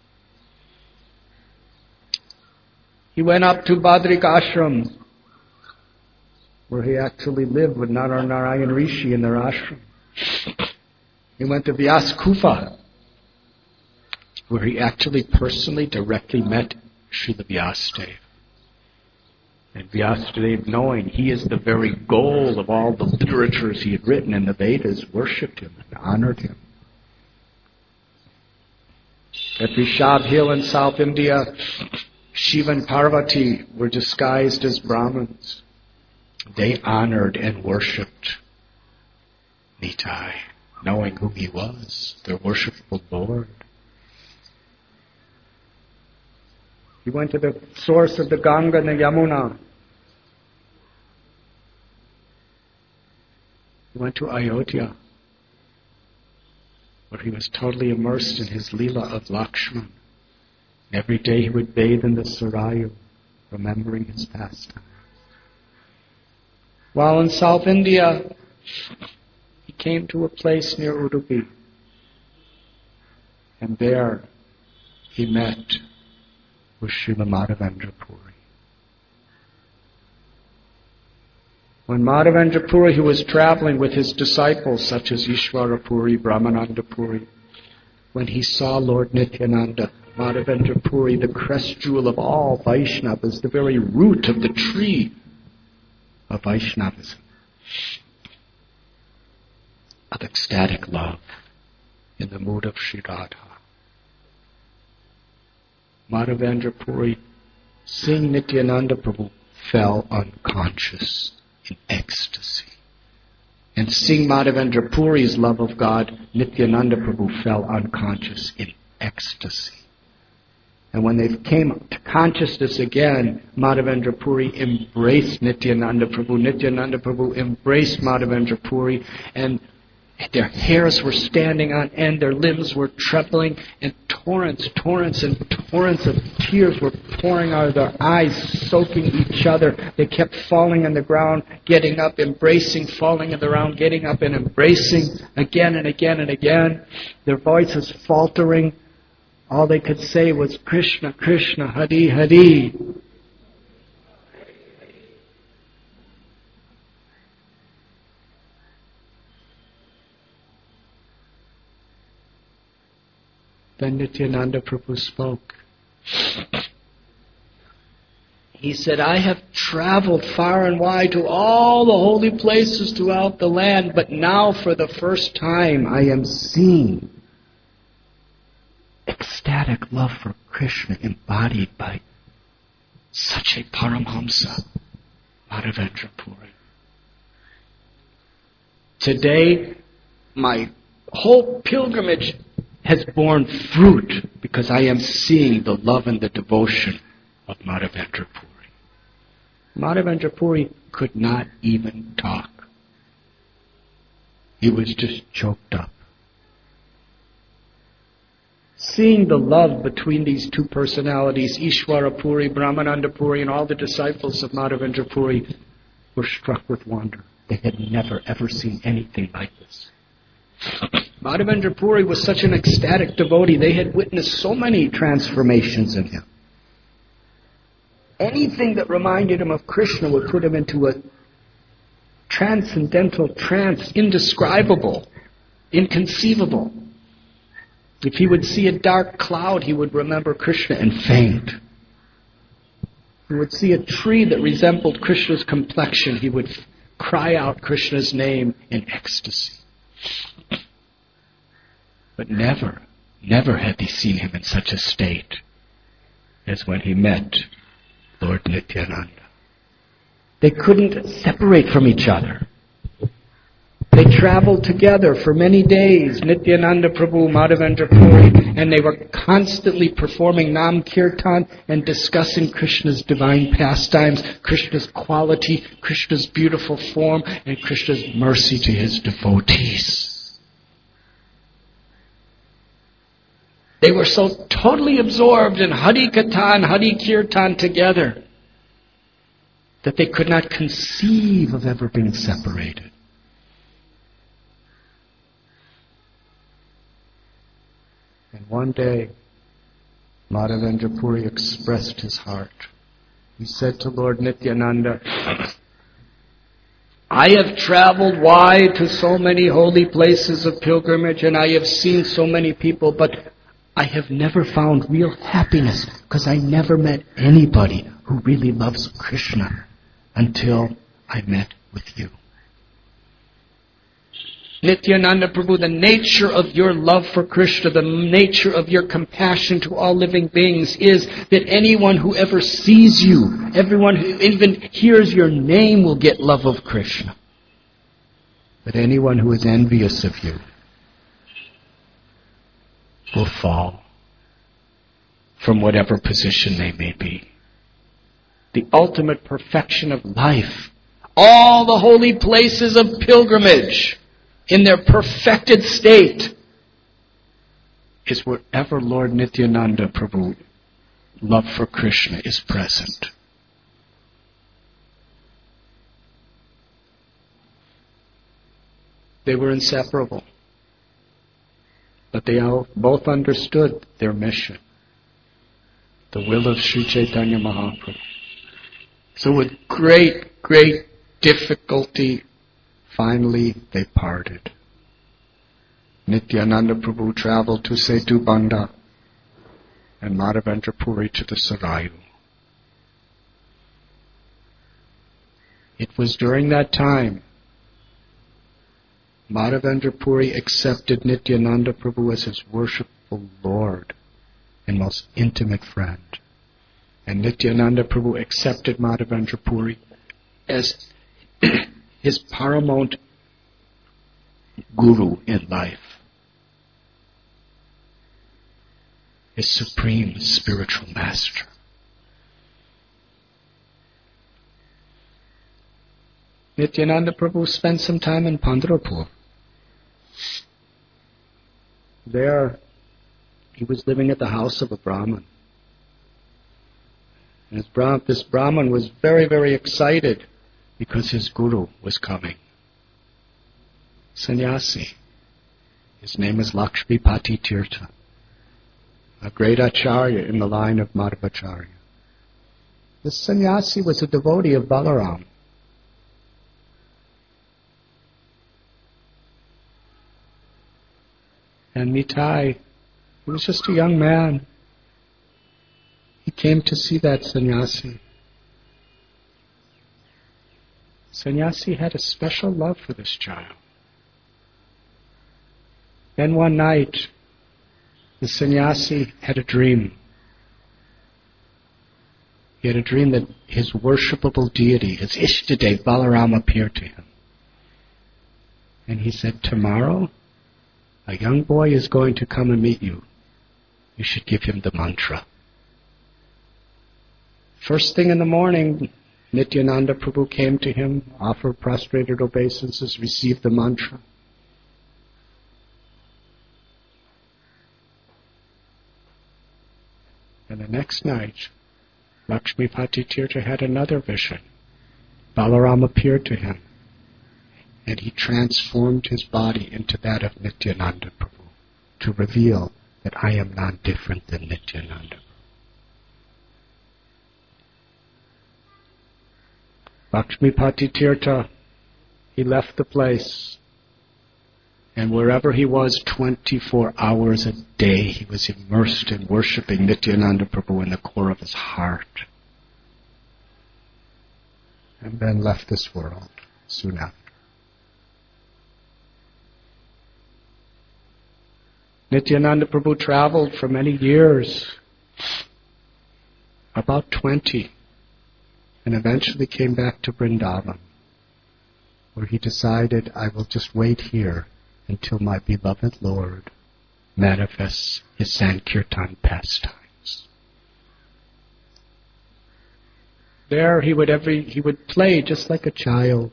He went up to Badrik Ashram, where he actually lived with Narayan Rishi in their ashram. He went to Vyas Kufa, where he actually personally directly met Srila Vyasadeva. And Vyasadeva, knowing he is the very goal of all the literatures he had written in the Vedas, worshipped him and honored him. At Rishabh Hill in South India, Shiva and Parvati were disguised as Brahmins. They honored and worshipped Nitai, knowing who he was, their worshipful Lord. He went to the source of the Ganga and the Yamuna. He went to Ayodhya, where he was totally immersed in his Leela of Lakshman. Every day he would bathe in the Sarayu, remembering his pastime. While in South India, he came to a place near Udupi. And there he met with Srila Madhavendra Puri. When Madhavendra Puri, he was traveling with his disciples such as Ishvara Puri, Brahmananda Puri, when he saw Lord Nityananda, Madhavendra Puri, the crest jewel of all Vaishnavas, the very root of the tree of Vaishnavism, of ecstatic love, in the mood of Sri Radha. Madhavendra Puri, seeing Nityananda Prabhu, fell unconscious in ecstasy. And seeing Madhavendra Puri's love of God, Nityananda Prabhu fell unconscious in ecstasy. And when they came to consciousness again, Madhavendra Puri embraced Nityananda Prabhu. Nityananda Prabhu embraced Madhavendra Puri, and their hairs were standing on end, their limbs were trembling, and torrents of tears were pouring out of their eyes, soaking each other. They kept falling on the ground, getting up, embracing, falling on the ground, getting up and embracing again and again and again. Their voices faltering. All they could say was, Krishna, Krishna, Hari, Hari. Then Nityananda Prabhu spoke. He said, I have traveled far and wide to all the holy places throughout the land, but now for the first time I am seeing ecstatic love for Krishna embodied by such a Paramhamsa, Madhavendra Puri. Today, my whole pilgrimage has borne fruit because I am seeing the love and the devotion of Madhavendra Puri. Madhavendra Puri could not even talk. He was just choked up. Seeing the love between these two personalities, Ishwara Puri, Brahmananda Puri, and all the disciples of Madhavendra Puri were struck with wonder. They had never ever seen anything like this. Madhavendra Puri was such an ecstatic devotee. They had witnessed so many transformations in him. Anything that reminded him of Krishna would put him into a transcendental trance, indescribable, inconceivable. If he would see a dark cloud, he would remember Krishna and faint. He would see a tree that resembled Krishna's complexion. He would cry out Krishna's name in ecstasy. But never had they seen him in such a state as when he met Lord Nityananda. They couldn't separate from each other. They traveled together for many days, Nityananda Prabhu, Madhavendra Puri, and they were constantly performing Nam Kirtan and discussing Krishna's divine pastimes, Krishna's quality, Krishna's beautiful form, and Krishna's mercy to his devotees. They were so totally absorbed in Hari Katha and Hari Kirtan together that they could not conceive of ever being separated. And one day, Madhavendra Puri expressed his heart. He said to Lord Nityananda, I have traveled wide to so many holy places of pilgrimage and I have seen so many people, but I have never found real happiness because I never met anybody who really loves Krishna until I met with you. Nityananda Prabhu, the nature of your love for Krishna, the nature of your compassion to all living beings is that anyone who ever sees you, everyone who even hears your name will get love of Krishna. But anyone who is envious of you will fall from whatever position they may be. The ultimate perfection of life, all the holy places of pilgrimage, in their perfected state, is wherever Lord Nityananda Prabhu, love for Krishna, is present. They were inseparable, but they all both understood their mission, the will of Sri Chaitanya Mahaprabhu. So with great difficulty, finally, they parted. Nityananda Prabhu traveled to Setu Banda and Madhavendra Puri to the Sarayu. It was during that time Madhavendra Puri accepted Nityananda Prabhu as his worshipful Lord and most intimate friend. And Nityananda Prabhu accepted Madhavendra Puri as his paramount guru in life, his supreme spiritual master. Nityananda Prabhu spent some time in Pandharpur. There, he was living at the house of a Brahmin. And this Brahmin was very, very excited because his guru was coming. Sannyasi. His name is Lakshmipati Tirtha, a great acharya in the line of Madhvacharya. This sannyasi was a devotee of Balaram. And Nitai, he was just a young man. He came to see that sannyasi. Sannyasi had a special love for this child. Then one night, the sannyasi had a dream. He had a dream that his worshipable deity, his Ishtadev, Balaram, appeared to him. And he said, tomorrow, a young boy is going to come and meet you. You should give him the mantra. First thing in the morning, Nityananda Prabhu came to him, offered prostrated obeisances, received the mantra. And the next night, Lakshmipati Tirtha had another vision. Balaram appeared to him, and he transformed his body into that of Nityananda Prabhu to reveal that I am not different than Nityananda. Lakshmipati Tirtha, he left the place, and wherever he was 24 hours a day, he was immersed in worshipping Nityananda Prabhu in the core of his heart. And then left this world soon after. Nityananda Prabhu traveled for many years, about 20, and eventually came back to Vrindavan, where he decided, I will just wait here until my beloved Lord manifests his Sankirtan pastimes. There he would play just like a child.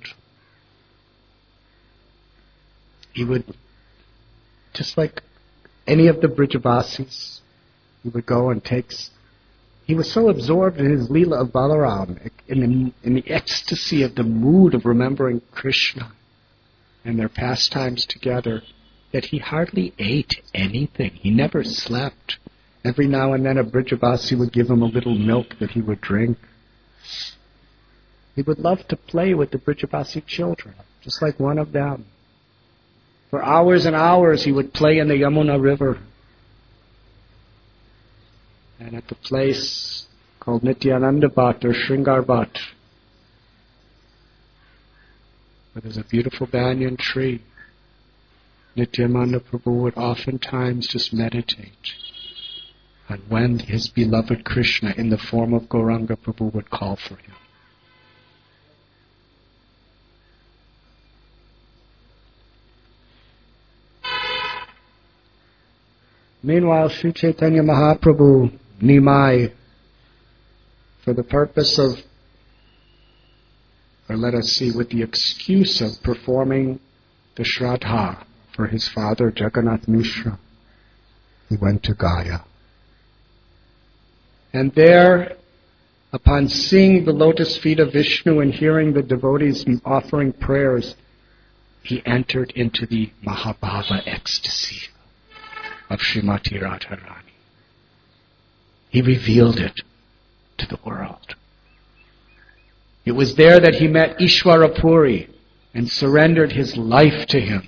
He would, just like any of the Brijavasis, he would go and he was so absorbed in his Leela of Balaram, in the ecstasy of the mood of remembering Krishna and their pastimes together, that he hardly ate anything. He never slept. Every now and then a Brijavasi would give him a little milk that he would drink. He would love to play with the Brijavasi children, just like one of them. For hours and hours he would play in the Yamuna River. And at the place called Nityananda Bhat or Shringar Bhat, where there's a beautiful banyan tree, Nityananda Prabhu would oftentimes just meditate on when his beloved Krishna in the form of Gauranga Prabhu would call for him. Meanwhile, Sri Chaitanya Mahaprabhu, Nimai, for the purpose of, or let us see, with the excuse of performing the Shraddha for his father Jagannath Mishra, he went to Gaya. And there, upon seeing the lotus feet of Vishnu and hearing the devotees offering prayers, he entered into the Mahabhava ecstasy of Srimati Radharani. He revealed it to the world. It was there that he met Ishwara Puri and surrendered his life to him.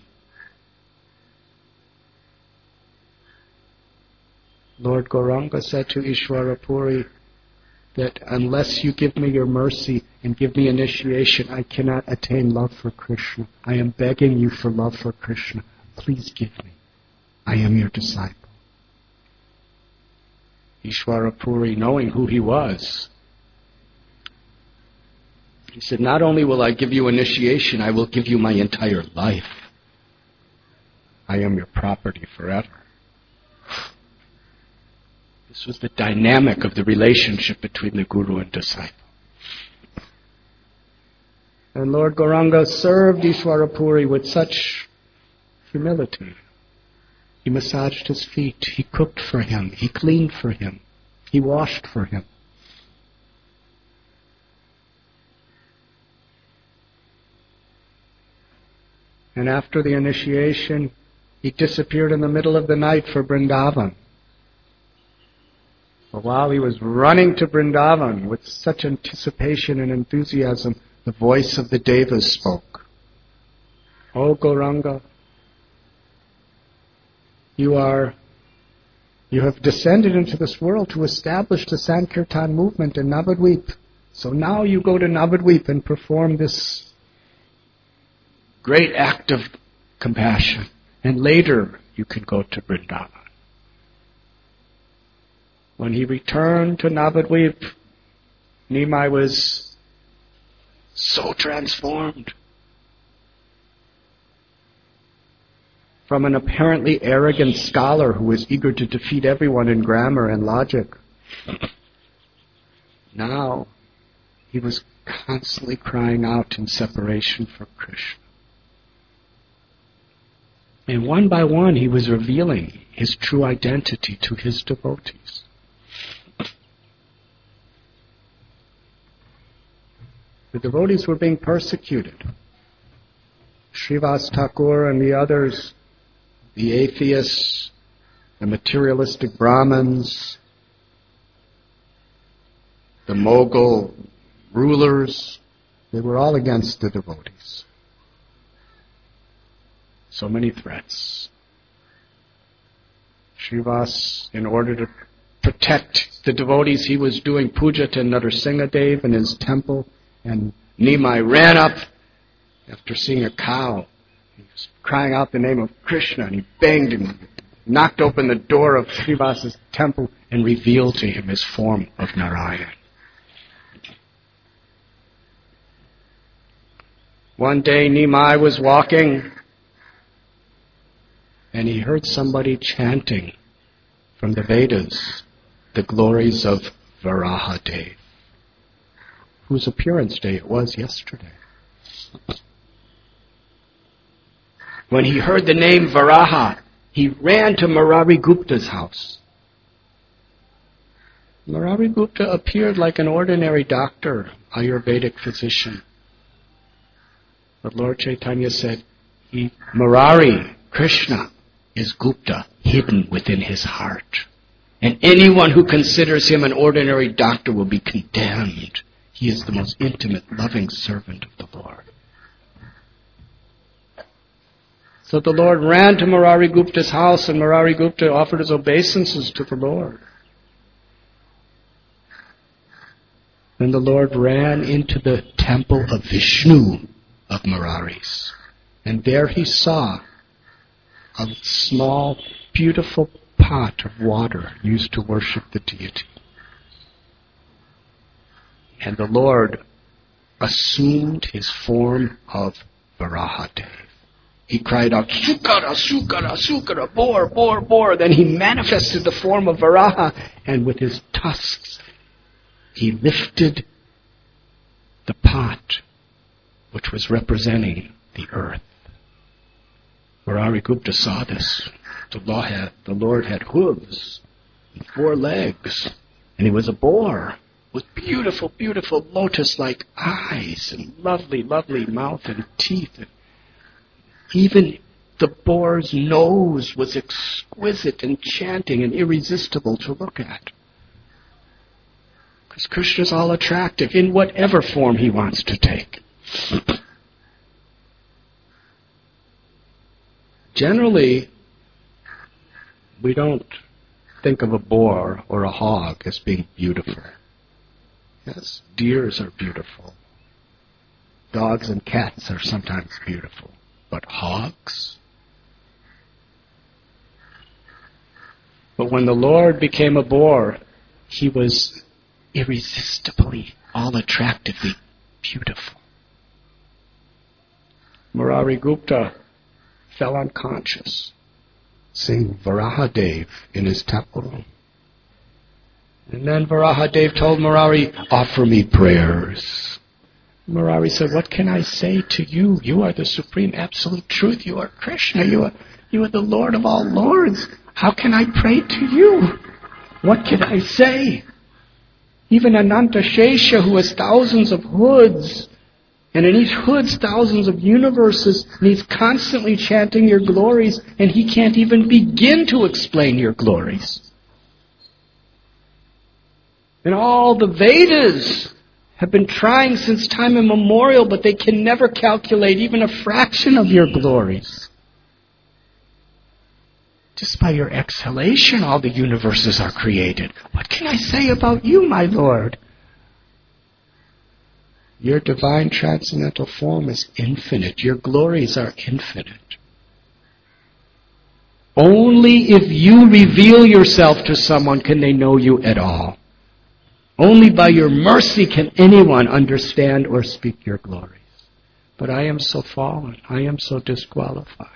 Lord Gauranga said to Ishwara Puri, that unless you give me your mercy and give me initiation, I cannot attain love for Krishna. I am begging you for love for Krishna. Please give me. I am your disciple. Ishvara Puri, knowing who he was, he said, not only will I give you initiation, I will give you my entire life. I am your property forever. This was the dynamic of the relationship between the Guru and disciple. And Lord Gauranga served Ishvara Puri with such humility. He massaged his feet, he cooked for him, he cleaned for him, he washed for him. And after the initiation, he disappeared in the middle of the night for Vrindavan. But while he was running to Vrindavan with such anticipation and enthusiasm, the voice of the Devas spoke. O Gauranga, you have descended into this world to establish the Sankirtan movement in Navadvip. So now you go to Navadvip and perform this great act of compassion. And later you can go to Vrindavan. When he returned to Navadvip, Nimai was so transformed. From an apparently arrogant scholar who was eager to defeat everyone in grammar and logic, now he was constantly crying out in separation for Krishna. And one by one he was revealing his true identity to his devotees. The devotees were being persecuted. Srivas Thakur and the others, the atheists, the materialistic Brahmins, the Mughal rulers, they were all against the devotees. So many threats. Srivas, in order to protect the devotees, he was doing puja to Narsingha Dev in his temple, and Nimai ran up after seeing a cow. He was crying out the name of Krishna, and he banged and knocked open the door of Srivas's temple and revealed to him his form of Narayan. One day Nimai was walking, and he heard somebody chanting from the Vedas the glories of Varahadev, whose appearance day it was yesterday. When he heard the name Varaha, he ran to Murari Gupta's house. Murari Gupta appeared like an ordinary doctor, Ayurvedic physician. But Lord Chaitanya said, Murari, Krishna, is Gupta, hidden within his heart. And anyone who considers him an ordinary doctor will be condemned. He is the most intimate, loving servant of the Lord. So the Lord ran to Murari Gupta's house, and Murari Gupta offered his obeisances to the Lord. Then the Lord ran into the temple of Vishnu of Murari's. And there he saw a small, beautiful pot of water used to worship the deity. And the Lord assumed his form of Varahadev. He cried out, Sukara, Sukara, Sukara, boar, boar, boar. Then he manifested the form of Varaha, and with his tusks, he lifted the pot, which was representing the earth. Murari Gupta saw this. The Lord had hooves and 4 legs, and he was a boar with beautiful, beautiful lotus-like eyes and lovely, lovely mouth and teeth. And even the boar's nose was exquisite, enchanting, and irresistible to look at. Because Krishna's all attractive in whatever form he wants to take. Generally, we don't think of a boar or a hog as being beautiful. Yes, deers are beautiful. Dogs and cats are sometimes beautiful. But hogs? But when the Lord became a boar, he was irresistibly, all-attractively beautiful. Murari Gupta fell unconscious, seeing Varahadev in his temple room. And then Varahadev told Murari, offer me prayers. Murari said, what can I say to you? You are the supreme absolute truth. You are Krishna. You are the Lord of all lords. How can I pray to you? What can I say? Even Ananta Shesha, who has thousands of hoods, and in each hood's thousands of universes, and he's constantly chanting your glories, and he can't even begin to explain your glories. And all the Vedas have been trying since time immemorial, but they can never calculate even a fraction of your glories. Just by your exhalation, all the universes are created. What can I say about you, my Lord? Your divine transcendental form is infinite. Your glories are infinite. Only if you reveal yourself to someone can they know you at all. Only by your mercy can anyone understand or speak your glories. But I am so fallen. I am so disqualified.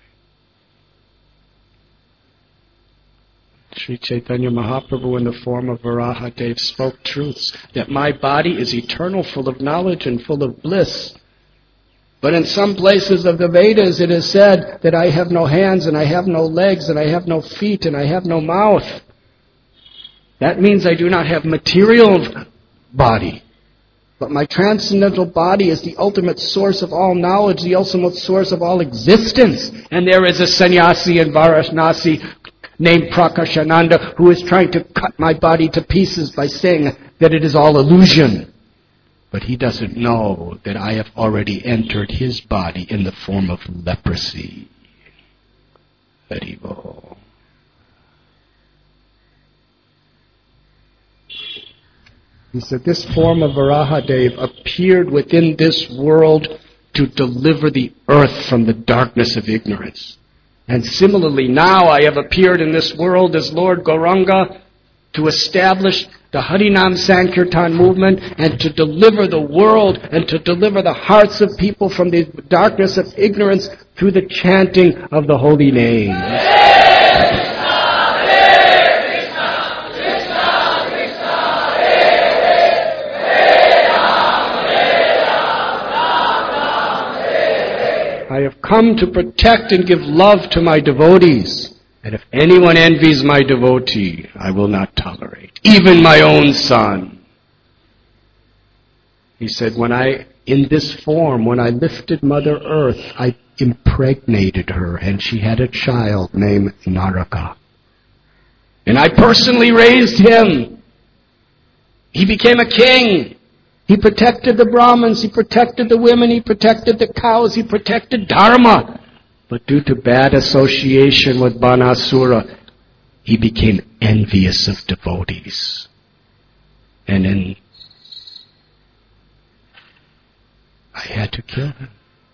Sri Chaitanya Mahaprabhu in the form of Varahadev spoke truths that my body is eternal, full of knowledge and full of bliss. But in some places of the Vedas it is said that I have no hands and I have no legs and I have no feet and I have no mouth. That means I do not have material body. But my transcendental body is the ultimate source of all knowledge, the ultimate source of all existence. And there is a sannyasi in Varanasi named Prakashananda who is trying to cut my body to pieces by saying that it is all illusion. But he doesn't know that I have already entered his body in the form of leprosy. Haribo. He said, this form of Varahadev appeared within this world to deliver the earth from the darkness of ignorance. And similarly, now I have appeared in this world as Lord Gauranga to establish the Harinam Sankirtan movement and to deliver the world and to deliver the hearts of people from the darkness of ignorance through the chanting of the holy name. I have come to protect and give love to my devotees. And if anyone envies my devotee, I will not tolerate. Even my own son. He said, in this form, when I lifted Mother Earth, I impregnated her, and she had a child named Naraka. And I personally raised him. He became a king. He protected the Brahmins, he protected the women, he protected the cows, he protected Dharma. But due to bad association with Banasura, he became envious of devotees. And I had to kill him.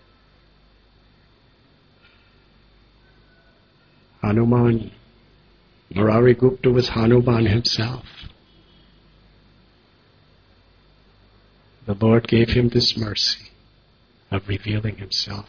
Hanuman, Murari Gupta was Hanuman himself. The Lord gave him this mercy of revealing himself.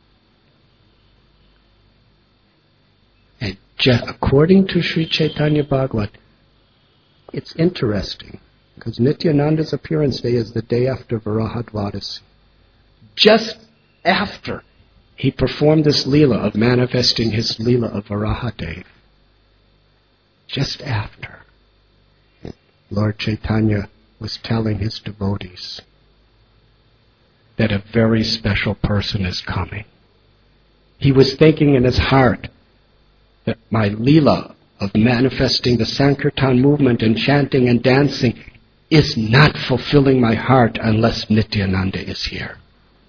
And according to Sri Chaitanya Bhagavat, it's interesting, because Nityananda's appearance day is the day after Varahadvadasi. Just after he performed this Leela of manifesting his Leela of Varahadev. Just after, Lord Chaitanya was telling his devotees that a very special person is coming. He was thinking in his heart that my Leela of manifesting the Sankirtan movement and chanting and dancing is not fulfilling my heart unless Nityananda is here.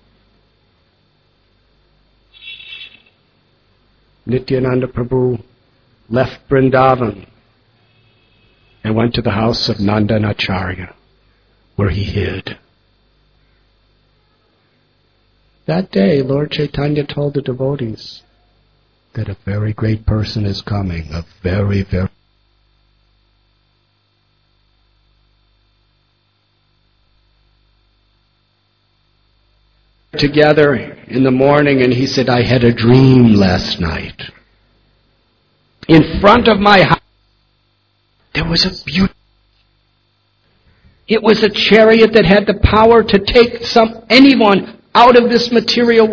Nityananda Prabhu left Vrindavan and went to the house of Nandanacharya, where he hid. That day, Lord Chaitanya told the devotees that a very great person is coming, a very, very together in the morning, and he said, I had a dream last night. In front of my house, there was a beautiful. It was a chariot that had the power to take anyone out of this material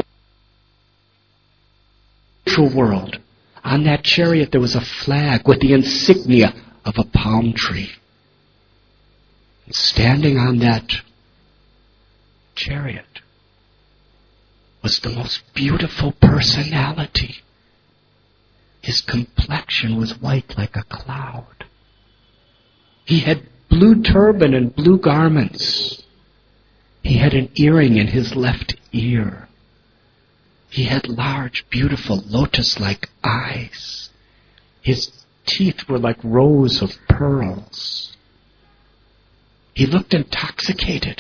world. On that chariot there was a flag with the insignia of a palm tree. And standing on that chariot was the most beautiful personality. His complexion was white like a cloud. He had blue turban and blue garments. He had an earring in his left ear. He had large, beautiful, lotus-like eyes. His teeth were like rows of pearls. He looked intoxicated.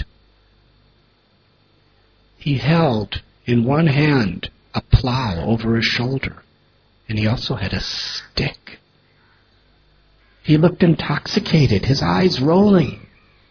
He held in one hand a plow over his shoulder, and he also had a stick. He looked intoxicated, his eyes rolling.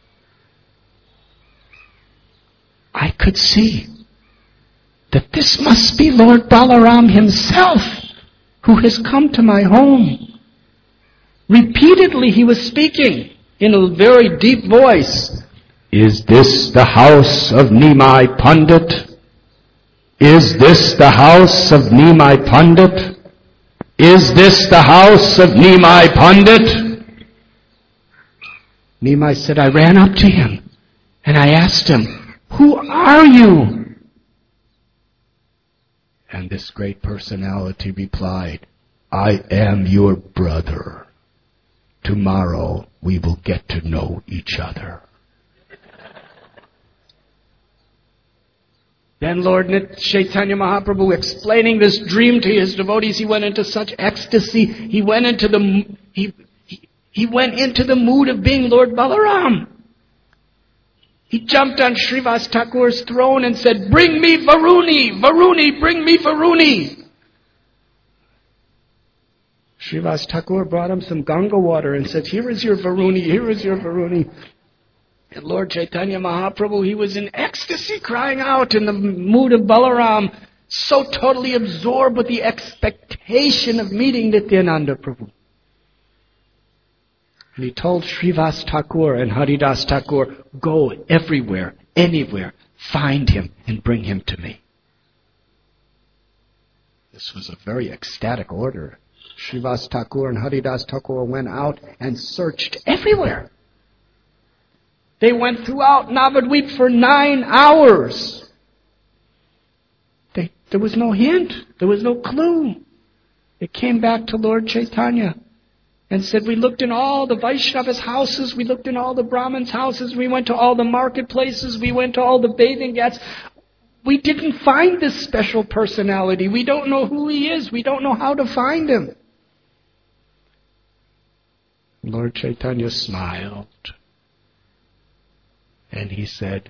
I could see that this must be Lord Balaram himself who has come to my home. Repeatedly he was speaking in a very deep voice. Is this the house of Nimai Pandit? Is this the house of Nimai Pandit? Is this the house of Nimai Pandit? Nimai said, I ran up to him and I asked him, who are you? And this great personality replied, I am your brother. Tomorrow we will get to know each other. Then Lord Chaitanya Mahaprabhu, explaining this dream to his devotees, he went into such ecstasy. He went into the mood of being Lord Balaram. He jumped on Srivas Thakur's throne and said, bring me Varuni! Varuni! Bring me Varuni! Srivas Thakur brought him some Ganga water and said, here is your Varuni, here is your Varuni. And Lord Chaitanya Mahaprabhu, he was in ecstasy, crying out in the mood of Balaram, so totally absorbed with the expectation of meeting Nityananda Prabhu. And he told Srivas Thakur and Haridas Thakur, go everywhere, anywhere, find him and bring him to me. This was a very ecstatic order. Srivas Thakur and Haridas Thakur went out and searched everywhere. They went throughout Navadvip for 9 hours. There was no hint. There was no clue. They came back to Lord Chaitanya and said, we looked in all the Vaishnavas' houses, we looked in all the Brahmins' houses, we went to all the marketplaces, we went to all the bathing ghats. We didn't find this special personality. We don't know who he is. We don't know how to find him. Lord Chaitanya smiled. And he said,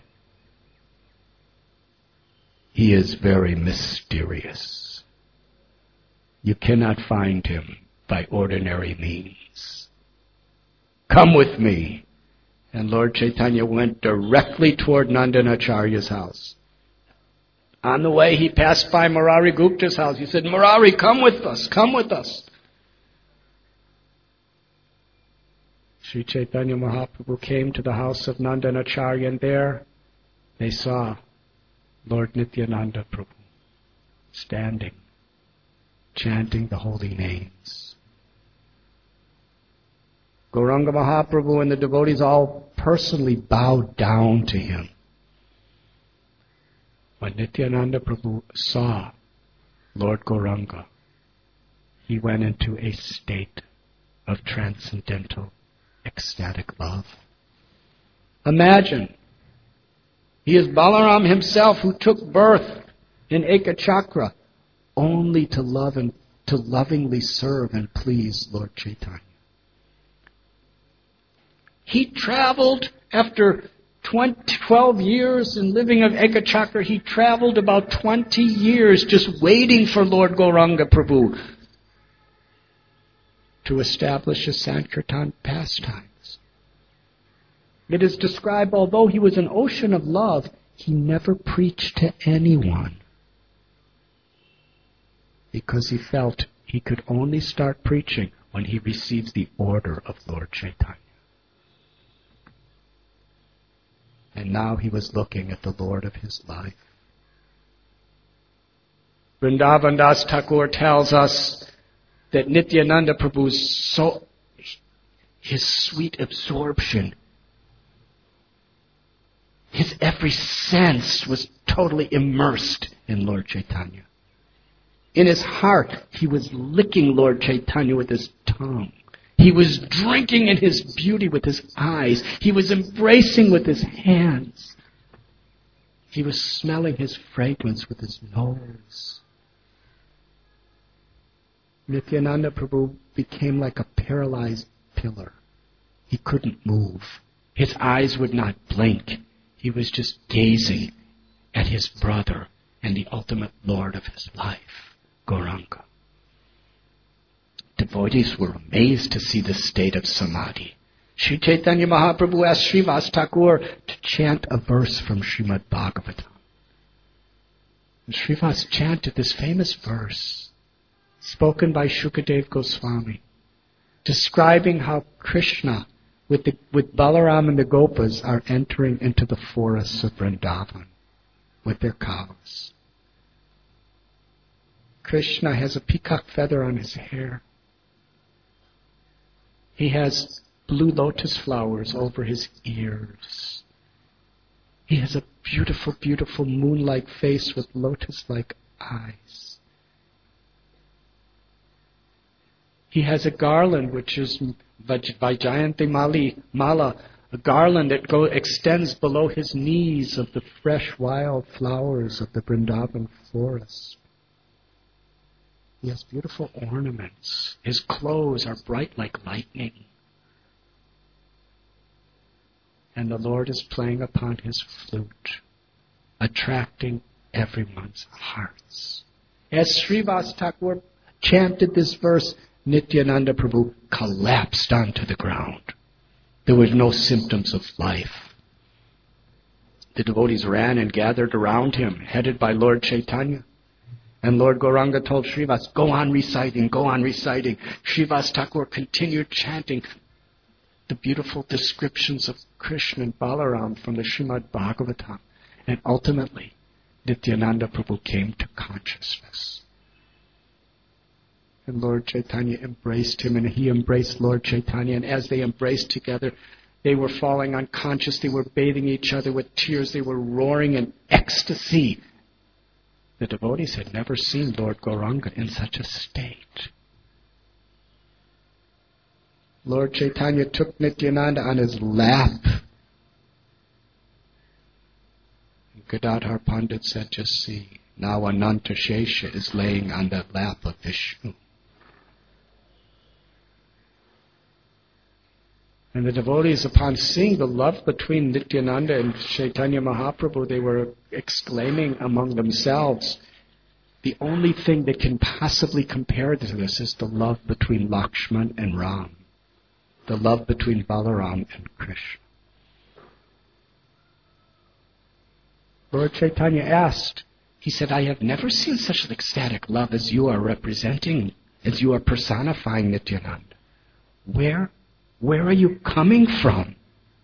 he is very mysterious. You cannot find him by ordinary means. Come with me. And Lord Chaitanya went directly toward Nandanacharya's house. On the way, he passed by Murari Gupta's house. He said, Murari, come with us, come with us. Sri Chaitanya Mahaprabhu came to the house of Nandanacharya, and there they saw Lord Nityananda Prabhu standing, chanting the holy names. Gauranga Mahaprabhu and the devotees all personally bowed down to him. When Nityananda Prabhu saw Lord Gauranga, he went into a state of transcendental, ecstatic love. Imagine, he is Balaram himself who took birth in Ekachakra only to love and to lovingly serve and please Lord Chaitanya. He traveled after 12 years in living of Ekachakra, he traveled about 20 years just waiting for Lord Gauranga Prabhu to establish his Sankirtan pastimes. It is described, although he was an ocean of love, he never preached to anyone because he felt he could only start preaching when he receives the order of Lord Chaitanya. And now he was looking at the Lord of his life. Vrindavan Das Thakur tells us that Nityananda Prabhu's his sweet absorption, his every sense was totally immersed in Lord Chaitanya. In his heart, he was licking Lord Chaitanya with his tongue. He was drinking in his beauty with his eyes. He was embracing with his hands. He was smelling his fragrance with his nose. Nityananda Prabhu became like a paralyzed pillar. He couldn't move. His eyes would not blink. He was just gazing at his brother and the ultimate Lord of his life, Gauranga. Devotees were amazed to see this state of samadhi. Sri Chaitanya Mahaprabhu asked Srivas Thakur to chant a verse from Srimad Bhagavatam. And Srivas chanted this famous verse, spoken by Shukadev Goswami, describing how Krishna, with Balaram and the Gopas, are entering into the forests of Vrindavan with their cows. Krishna has a peacock feather on his hair. He has blue lotus flowers over his ears. He has a beautiful, beautiful moon-like face with lotus-like eyes. He has a garland which is Vaijayanti Mala, a garland that extends below his knees of the fresh wild flowers of the Vrindavan forest. He has beautiful ornaments. His clothes are bright like lightning. And the Lord is playing upon his flute, attracting everyone's hearts. As Srivas Thakur chanted this verse, Nityananda Prabhu collapsed onto the ground. There were no symptoms of life. The devotees ran and gathered around him, headed by Lord Chaitanya. And Lord Gauranga told Srivas, go on reciting, go on reciting. Srivas Thakur continued chanting the beautiful descriptions of Krishna and Balaram from the Srimad Bhagavatam. And ultimately, Nityananda Prabhu came to consciousness. And Lord Chaitanya embraced him, and he embraced Lord Chaitanya. And as they embraced together, they were falling unconscious. They were bathing each other with tears. They were roaring in ecstasy. The devotees had never seen Lord Gauranga in such a state. Lord Chaitanya took Nityananda on his lap. And Gadadhar Pandit said, just see, now Ananta Shesha is laying on the lap of Vishnu. And the devotees, upon seeing the love between Nityananda and Chaitanya Mahaprabhu, they were exclaiming among themselves, the only thing that can possibly compare to this is the love between Lakshman and Ram, the love between Balaram and Krishna. Lord Chaitanya asked, he said, I have never seen such an ecstatic love as you are representing, as you are personifying, Nityananda. Where are you coming from?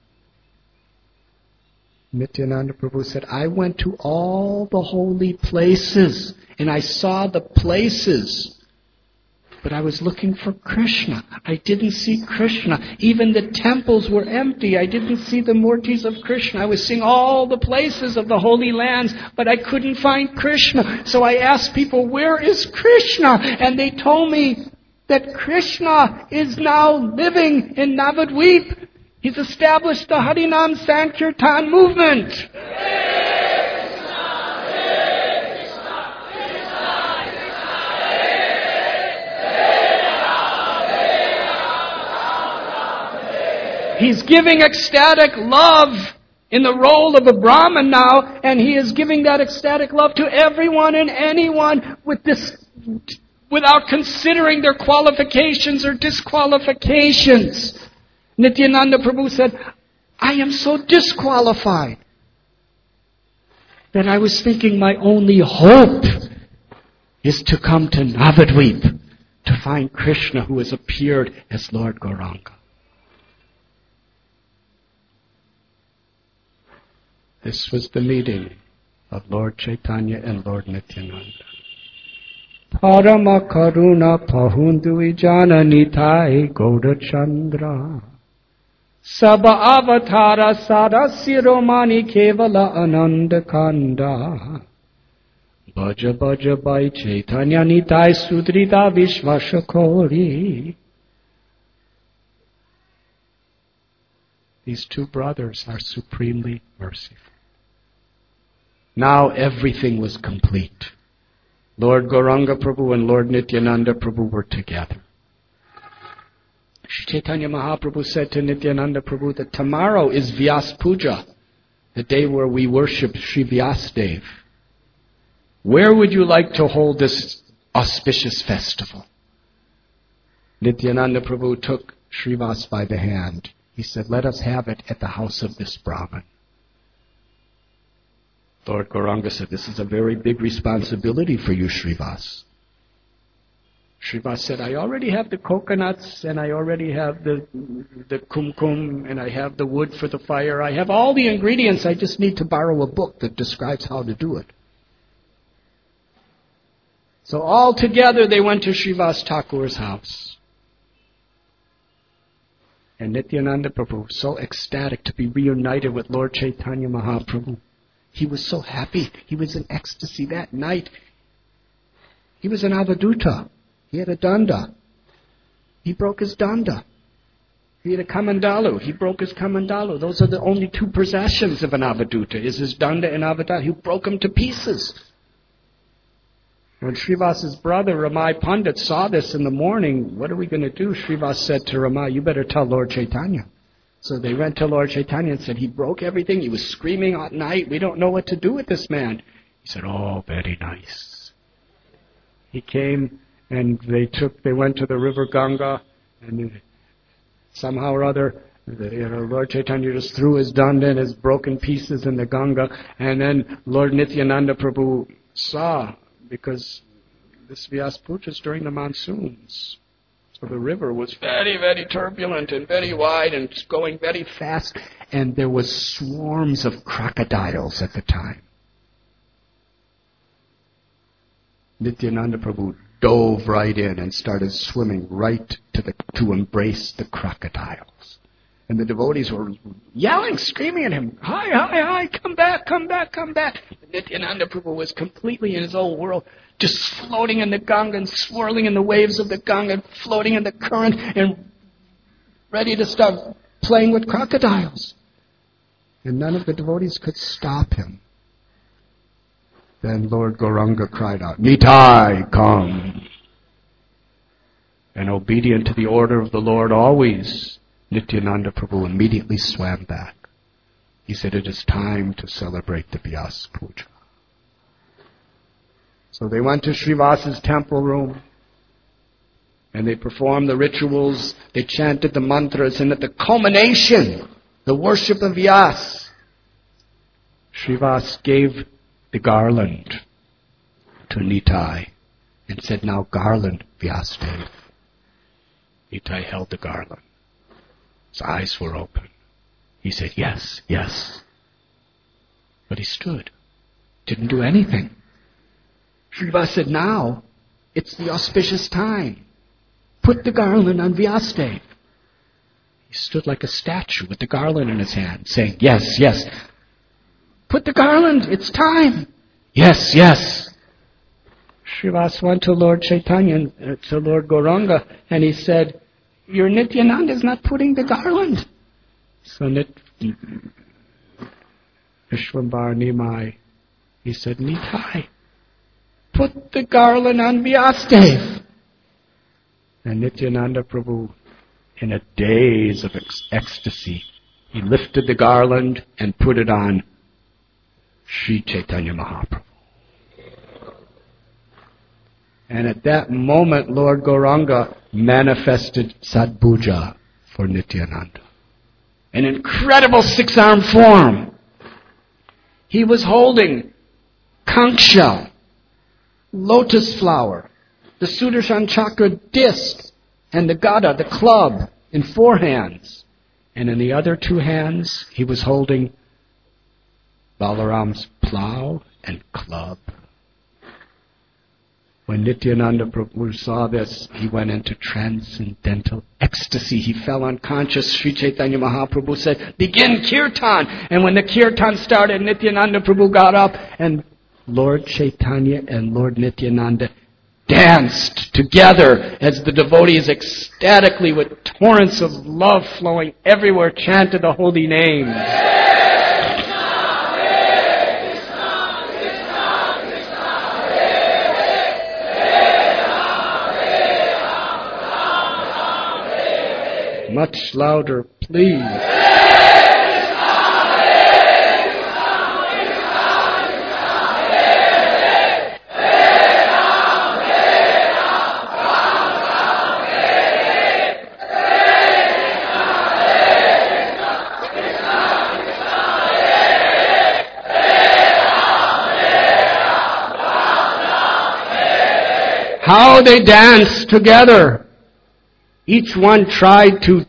Nityananda Prabhu said, I went to all the holy places and I saw the places, but I was looking for Krishna. I didn't see Krishna. Even the temples were empty. I didn't see the murtis of Krishna. I was seeing all the places of the holy lands, but I couldn't find Krishna. So I asked people, where is Krishna? And they told me that Krishna is now living in Navadvip. He's established the Harinam Sankirtan movement. He's giving ecstatic love in the role of a Brahmin now, and he is giving that ecstatic love to everyone and anyone without considering their qualifications or disqualifications. Nityananda Prabhu said, I am so disqualified that I was thinking my only hope is to come to Navadvip to find Krishna, who has appeared as Lord Gauranga. This was the meeting of Lord Chaitanya and Lord Nityananda. Parama karuna pahundu ijana nitai Gaurachandra Saba avatara sadasya romani kevala ananda kanda Bhaja bhaja bai Chaitanya nitai sudrita vishvashakori. These two brothers are supremely merciful. Now everything was complete. Lord Gauranga Prabhu and Lord Nityananda Prabhu were together. Shri Chaitanya Mahaprabhu said to Nityananda Prabhu that tomorrow is Vyas Puja, the day where we worship Sri Vyasadev. Where would you like to hold this auspicious festival? Nityananda Prabhu took Srivas by the hand. He said, let us have it at the house of this Brahmin. Lord Gauranga said, this is a very big responsibility for you, Srivas. Srivas said, I already have the coconuts, and I already have the kumkum, and I have the wood for the fire. I have all the ingredients. I just need to borrow a book that describes how to do it. So all together they went to Srivas Thakur's house. And Nityananda Prabhu, so ecstatic to be reunited with Lord Chaitanya Mahaprabhu. He was so happy. He was in ecstasy that night. He was an avaduta. He had a danda. He broke his danda. He had a kamandalu. He broke his kamandalu. Those are the only two possessions of an avaduta, is his danda and avadata. He broke them to pieces. When Srivas's brother, Ramai Pandit, saw this in the morning, what are we going to do? Srivas said to Ramai, you better tell Lord Chaitanya. So they went to Lord Chaitanya and said, he broke everything. He was screaming at night. We don't know what to do with this man. He said, oh, very nice. He came and they went to the river Ganga, and somehow or other, Lord Chaitanya just threw his danda and his broken pieces in the Ganga, and then Lord Nityananda Prabhu saw, because this Vyas Puja is during the monsoons. So the river was very, very turbulent and very wide and going very fast, and there was swarms of crocodiles at the time. Nityananda Prabhu dove right in and started swimming right to embrace the crocodiles. And the devotees were yelling, screaming at him, hi, hi, hi, come back, come back, come back. And Nityananda Prabhu was completely in his own world, just floating in the Ganga and swirling in the waves of the Ganga, floating in the current and ready to start playing with crocodiles. And none of the devotees could stop him. Then Lord Gauranga cried out, Nitai, come. And obedient to the order of the Lord always, Nityananda Prabhu immediately swam back. He said, it is time to celebrate the Vyas Puja. So they went to Srivas's temple room, and they performed the rituals, they chanted the mantras, and at the culmination, the worship of Vyas, Srivas gave the garland to Nitai and said, now garland Vyasadev. Nitai held the garland. His eyes were open. He said, yes, yes. But he stood. Didn't do anything. Srivas said, now, it's the auspicious time. Put the garland on Vyasadev. He stood like a statue with the garland in his hand, saying, yes, yes. Put the garland, it's time. Yes, yes. Srivas went to Lord Chaitanya, to Lord Gauranga, and he said, your Nityananda is not putting the garland. So Vishwambar Nimai, he said, Nitai, put the garland on Vyasadev. And Nityananda Prabhu, in a daze of ecstasy, he lifted the garland and put it on Sri Chaitanya Mahaprabhu. And at that moment, Lord Gauranga manifested Sadbhuja for Nityananda. An incredible six-armed form. He was holding conch shell, lotus flower, the Sudarshan Chakra disc, and the Gada, the club, in 4 hands. And in the other 2 hands, he was holding Balaram's plow and club. When Nityananda Prabhu saw this, he went into transcendental ecstasy. He fell unconscious. Sri Chaitanya Mahaprabhu said, "Begin kirtan." And when the kirtan started, Nityananda Prabhu got up, and Lord Chaitanya and Lord Nityananda danced together as the devotees ecstatically, with torrents of love flowing everywhere, chanted the holy name. Much louder, please. How they danced together. Each one tried to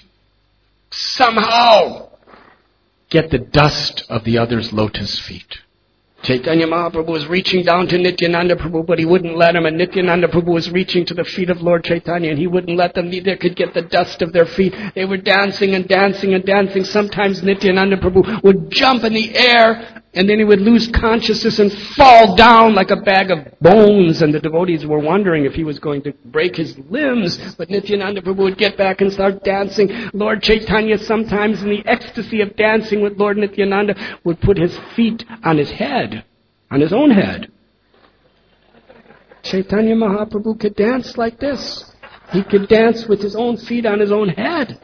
somehow get the dust of the other's lotus feet. Chaitanya Mahaprabhu was reaching down to Nityananda Prabhu, but he wouldn't let him, and Nityananda Prabhu was reaching to the feet of Lord Chaitanya, and he wouldn't let them. Neither could get the dust of their feet. They were dancing and dancing and dancing. Sometimes Nityananda Prabhu would jump in the air, and then he would lose consciousness and fall down like a bag of bones, and the devotees were wondering if he was going to break his limbs. But Nityananda Prabhu would get back and start dancing. Lord Chaitanya, sometimes in the ecstasy of dancing with Lord Nityananda, would put his feet on his head, on his own head. Chaitanya Mahaprabhu could dance like this. He could dance with his own feet on his own head.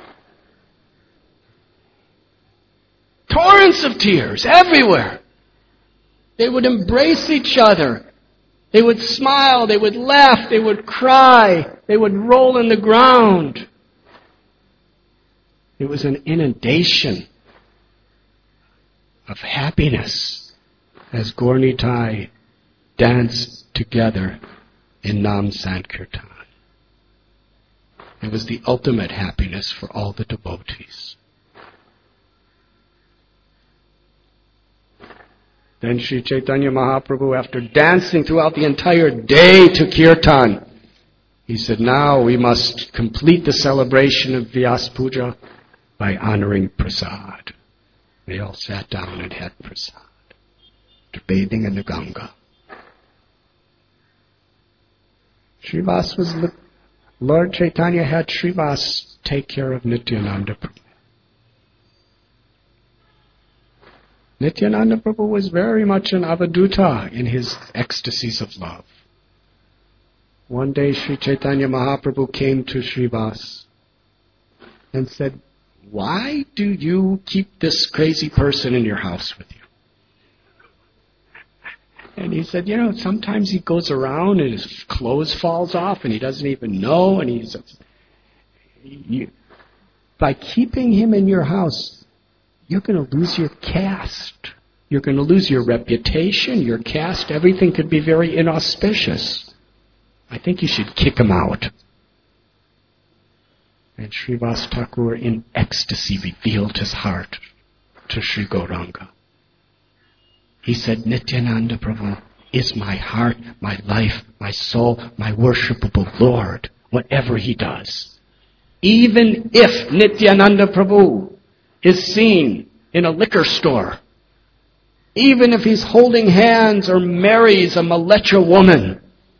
Torrents of tears everywhere. They would embrace each other. They would smile, they would laugh, they would cry, they would roll in the ground. It was an inundation of happiness as Gaur-Nitai danced together in Nam Sankirtan. It was the ultimate happiness for all the devotees. Then Sri Chaitanya Mahaprabhu, after dancing throughout the entire day to Kirtan, he said, now we must complete the celebration of Vyas Puja by honoring Prasad. They all sat down and had Prasad, after bathing in the Ganga. Lord Chaitanya had Srivas take care of Nityananda Prabhu. Nityananda Prabhu was very much an avaduta in his ecstasies of love. One day Sri Chaitanya Mahaprabhu came to Srivas and said, why do you keep this crazy person in your house with you? And he said, sometimes he goes around and his clothes falls off and he doesn't even know, and by keeping him in your house, you're going to lose your caste. You're going to lose your reputation, your caste. Everything could be very inauspicious. I think you should kick him out. And Srivas Thakur in ecstasy revealed his heart to Sri Gauranga. He said, Nityananda Prabhu is my heart, my life, my soul, my worshipable Lord, whatever he does. Even if Nityananda Prabhu is seen in a liquor store, even if he's holding hands or marries a Malecha woman,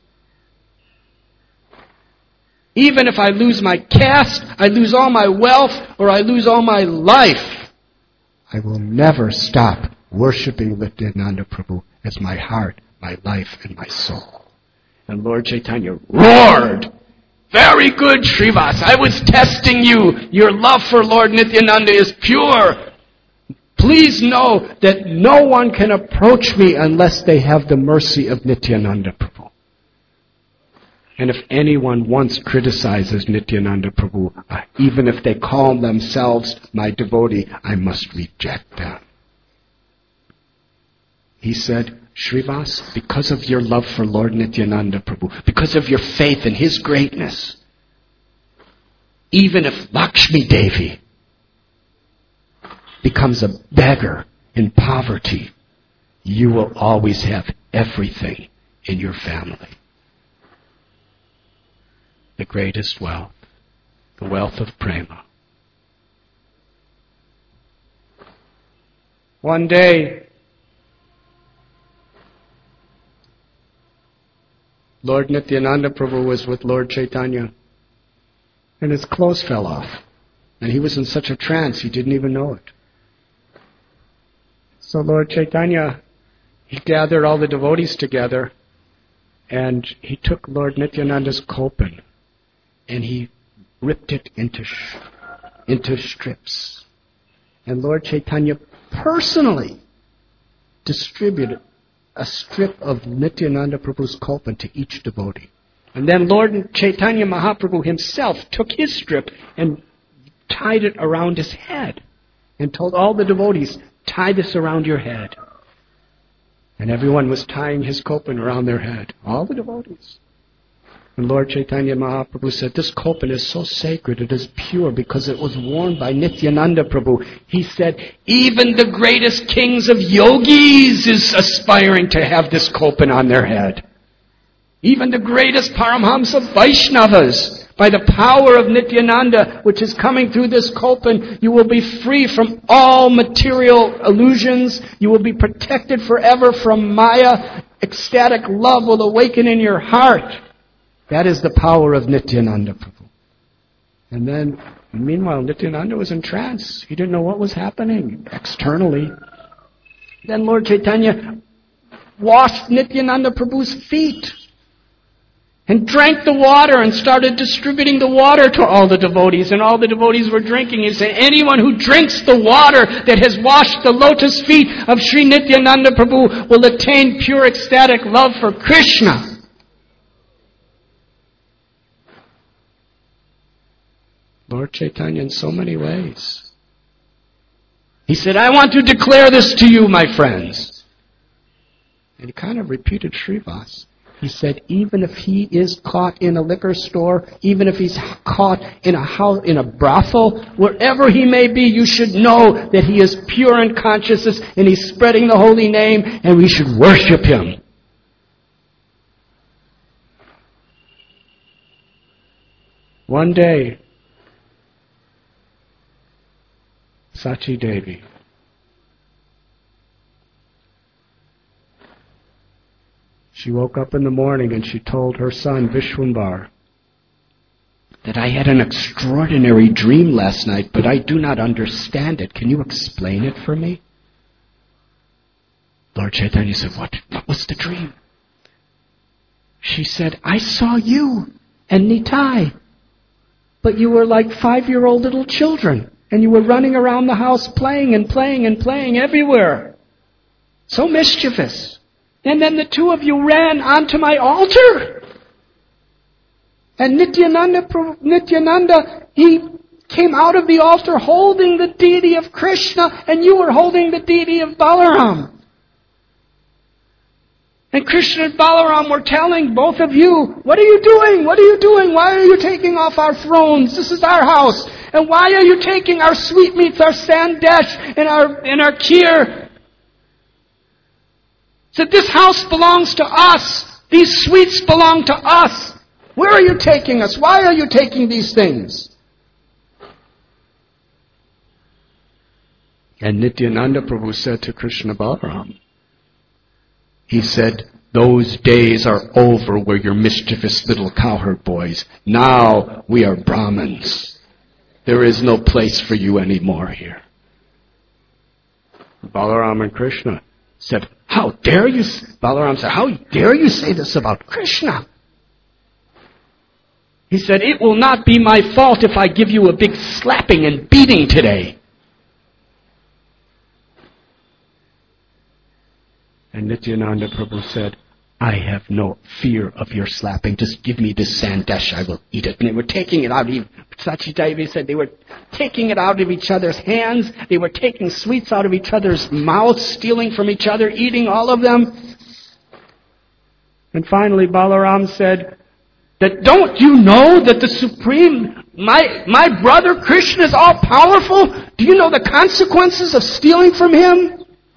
even if I lose my caste, I lose all my wealth, or I lose all my life, I will never stop worshipping Nityananda Prabhu as my heart, my life, and my soul. And Lord Chaitanya roared. Very good, Srivas. I was testing you. Your love for Lord Nityananda is pure. Please know that no one can approach me unless they have the mercy of Nityananda Prabhu. And if anyone once criticizes Nityananda Prabhu, even if they call themselves my devotee, I must reject them. He said, Srivas, because of your love for Lord Nityananda Prabhu, because of your faith in his greatness, even if Lakshmi Devi becomes a beggar in poverty, you will always have everything in your family. The greatest wealth, the wealth of prema. One day, Lord Nityananda Prabhu was with Lord Chaitanya, and his clothes fell off. And he was in such a trance, he didn't even know it. So Lord Chaitanya, he gathered all the devotees together, and he took Lord Nityananda's kopin, and he ripped it into strips. And Lord Chaitanya personally distributed a strip of Nityananda Prabhu's kopin to each devotee. And then Lord Chaitanya Mahaprabhu himself took his strip and tied it around his head and told all the devotees, tie this around your head. And everyone was tying his kopin around their head, all the devotees. And Lord Chaitanya Mahaprabhu said, this kopin is so sacred, it is pure because it was worn by Nityananda Prabhu. He said, even the greatest kings of yogis is aspiring to have this kopin on their head. Even the greatest Paramhamsa Vaishnavas, by the power of Nityananda, which is coming through this kopin, you will be free from all material illusions. You will be protected forever from Maya. Ecstatic love will awaken in your heart. That is the power of Nityananda Prabhu. And then, meanwhile, Nityananda was in trance. He didn't know what was happening externally. Then Lord Chaitanya washed Nityananda Prabhu's feet and drank the water and started distributing the water to all the devotees. And all the devotees were drinking. He said, anyone who drinks the water that has washed the lotus feet of Sri Nityananda Prabhu will attain pure ecstatic love for Krishna. Lord Chaitanya in so many ways. He said, I want to declare this to you, my friends. And he kind of repeated Srivas. He said, even if he is caught in a liquor store, even if he's caught in a house, in a brothel, wherever he may be, you should know that he is pure in consciousness and he's spreading the holy name and we should worship him. One day, Sachi Devi, she woke up in the morning and she told her son Vishwambar that I had an extraordinary dream last night, but I do not understand it. Can you explain it for me? Lord Chaitanya said, What was the dream? She said, I saw you and Nitai, but you were like 5-year-old little children. And you were running around the house playing and playing and playing everywhere. So mischievous. And then the two of you ran onto my altar. And Nityananda, he came out of the altar holding the deity of Krishna, and you were holding the deity of Balaram. And Krishna and Balaram were telling both of you, what are you doing? What are you doing? Why are you taking off our thrones? This is our house. And why are you taking our sweetmeats, our sandesh, and our kheer? So this house belongs to us. These sweets belong to us. Where are you taking us? Why are you taking these things? And Nityananda Prabhu said to Krishna Balaram, he said, those days are over where you're mischievous little cowherd boys. Now we are Brahmins. There is no place for you anymore here. Balaram and Krishna said, how dare you? Balaram said, how dare you say this about Krishna? He said, "It will not be my fault if I give you a big slapping and beating today." And Nityananda Prabhu said, "I have no fear of your slapping. Just give me this sandesh, I will eat it." And they were taking it out. Sachi Devi said they were taking it out of each other's hands. They were taking sweets out of each other's mouths, stealing from each other, eating all of them. And finally Balaram said, "That don't you know that the Supreme, my brother Krishna is all powerful? Do you know the consequences of stealing from him?"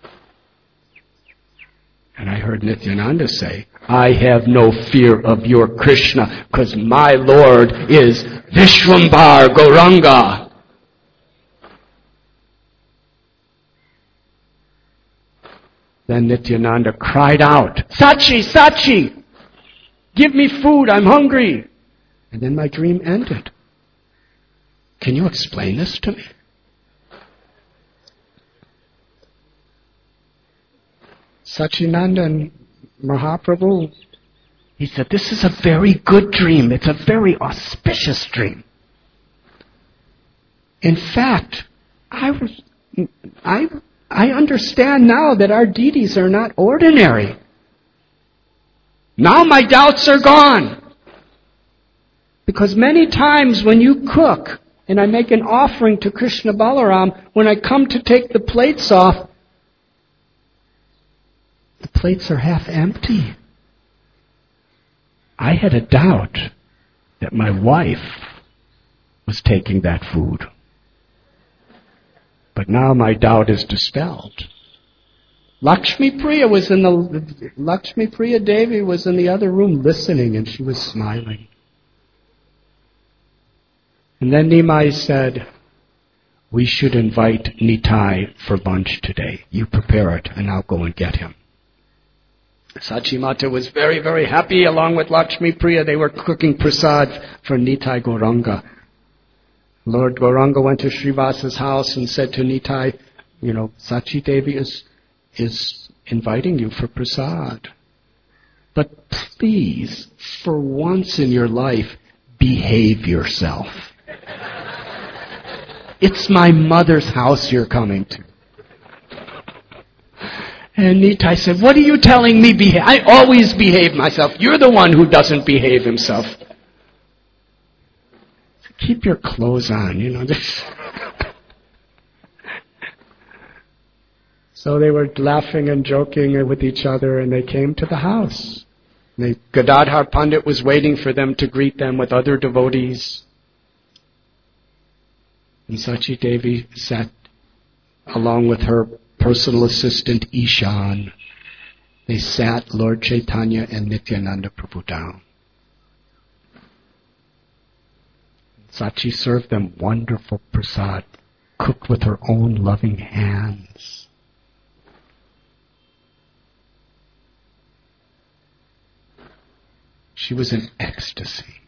And I heard Nityananda say, "I have no fear of your Krishna, because my Lord is Vishwambar Gauranga." Then Nityananda cried out, "Sachi, Sachi, give me food, I'm hungry." And then my dream ended. Can you explain this to me? Sachinanda Mahaprabhu, he said, "This is a very good dream. It's a very auspicious dream. In fact, I understand now that our deities are not ordinary. Now my doubts are gone. Because many times when you cook, and I make an offering to Krishna Balaram, when I come to take the plates off, the plates are half empty. I had a doubt that my wife was taking that food. But now my doubt is dispelled. Lakshmi Priya Devi was in the other room listening, and she was smiling. And then Nimai said, "We should invite Nitai for lunch today. You prepare it, and I'll go and get him." Sachi Mata was very, very happy along with Lakshmi Priya. They were cooking prasad for Nitai Gauranga. Lord Gauranga went to Srivasa's house and said to Nitai, "Sachi Devi is inviting you for prasad. But please, for once in your life, behave yourself. It's my mother's house you're coming to." And Nitai said, "What are you telling me? I always behave myself. You're the one who doesn't behave himself. Keep your clothes on, So they were laughing and joking with each other, and they came to the house. Gadadhar Pandit was waiting for them to greet them with other devotees. And Sachi Devi sat along with her personal assistant Ishan. They sat Lord Chaitanya and Nityananda Prabhu down. Sachi served them wonderful prasad, cooked with her own loving hands. She was in ecstasy.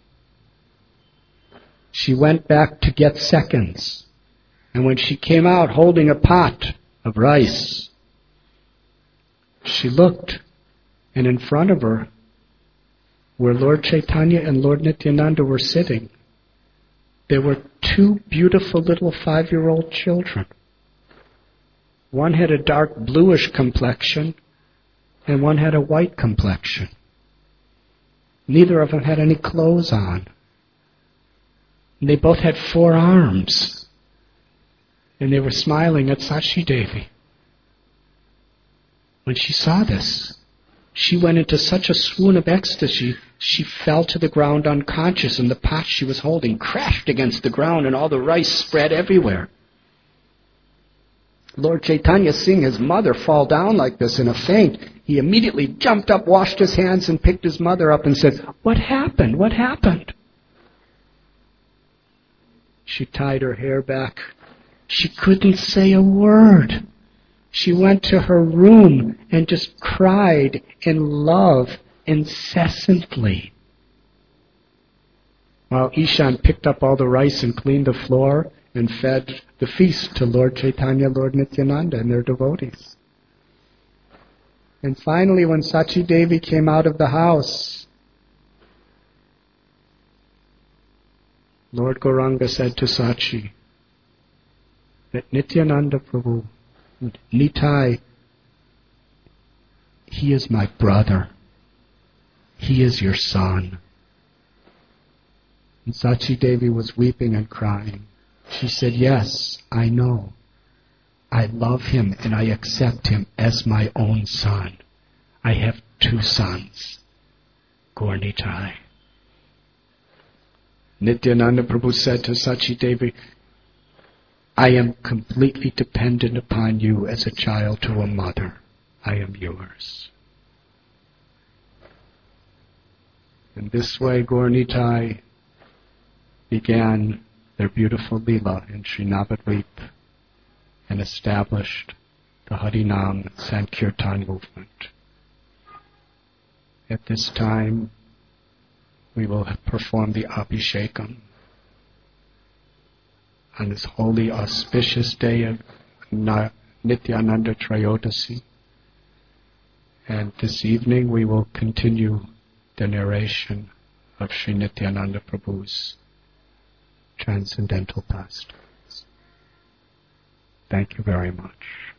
She went back to get seconds, and when she came out holding a pot of rice, she looked, and in front of her, where Lord Chaitanya and Lord Nityananda were sitting, there were two beautiful little 5-year-old children. One had a dark bluish complexion, and one had a white complexion. Neither of them had any clothes on. And they both had 4 arms. And they were smiling at Sachi Devi. When she saw this, she went into such a swoon of ecstasy, she fell to the ground unconscious, and the pot she was holding crashed against the ground, and all the rice spread everywhere. Lord Chaitanya, seeing his mother fall down like this in a faint, he immediately jumped up, washed his hands, and picked his mother up and said, "What happened? What happened?" She tied her hair back. She couldn't say a word. She went to her room and just cried in love incessantly. While Ishan picked up all the rice and cleaned the floor and fed the feast to Lord Chaitanya, Lord Nityananda, and their devotees. And finally, when Sachi Devi came out of the house, Lord Gauranga said to Sachi that Nityananda Prabhu, Nitai, he is my brother. He is your son. And Sachi Devi was weeping and crying. She said, yes, I know. I love him and I accept him as my own son. I have 2 sons, Gaur Nitai. Nityananda Prabhu said to Sachi Devi, I am completely dependent upon you as a child to a mother. I am yours. In this way, Gaur Nitai began their beautiful Leela in Sri Navadvip and established the Harinam Sankirtan movement. At this time, we will perform the Abhishekam on this holy, auspicious day of Nityananda Trayodasi. And this evening we will continue the narration of Sri Nityananda Prabhu's transcendental pastimes. Thank you very much.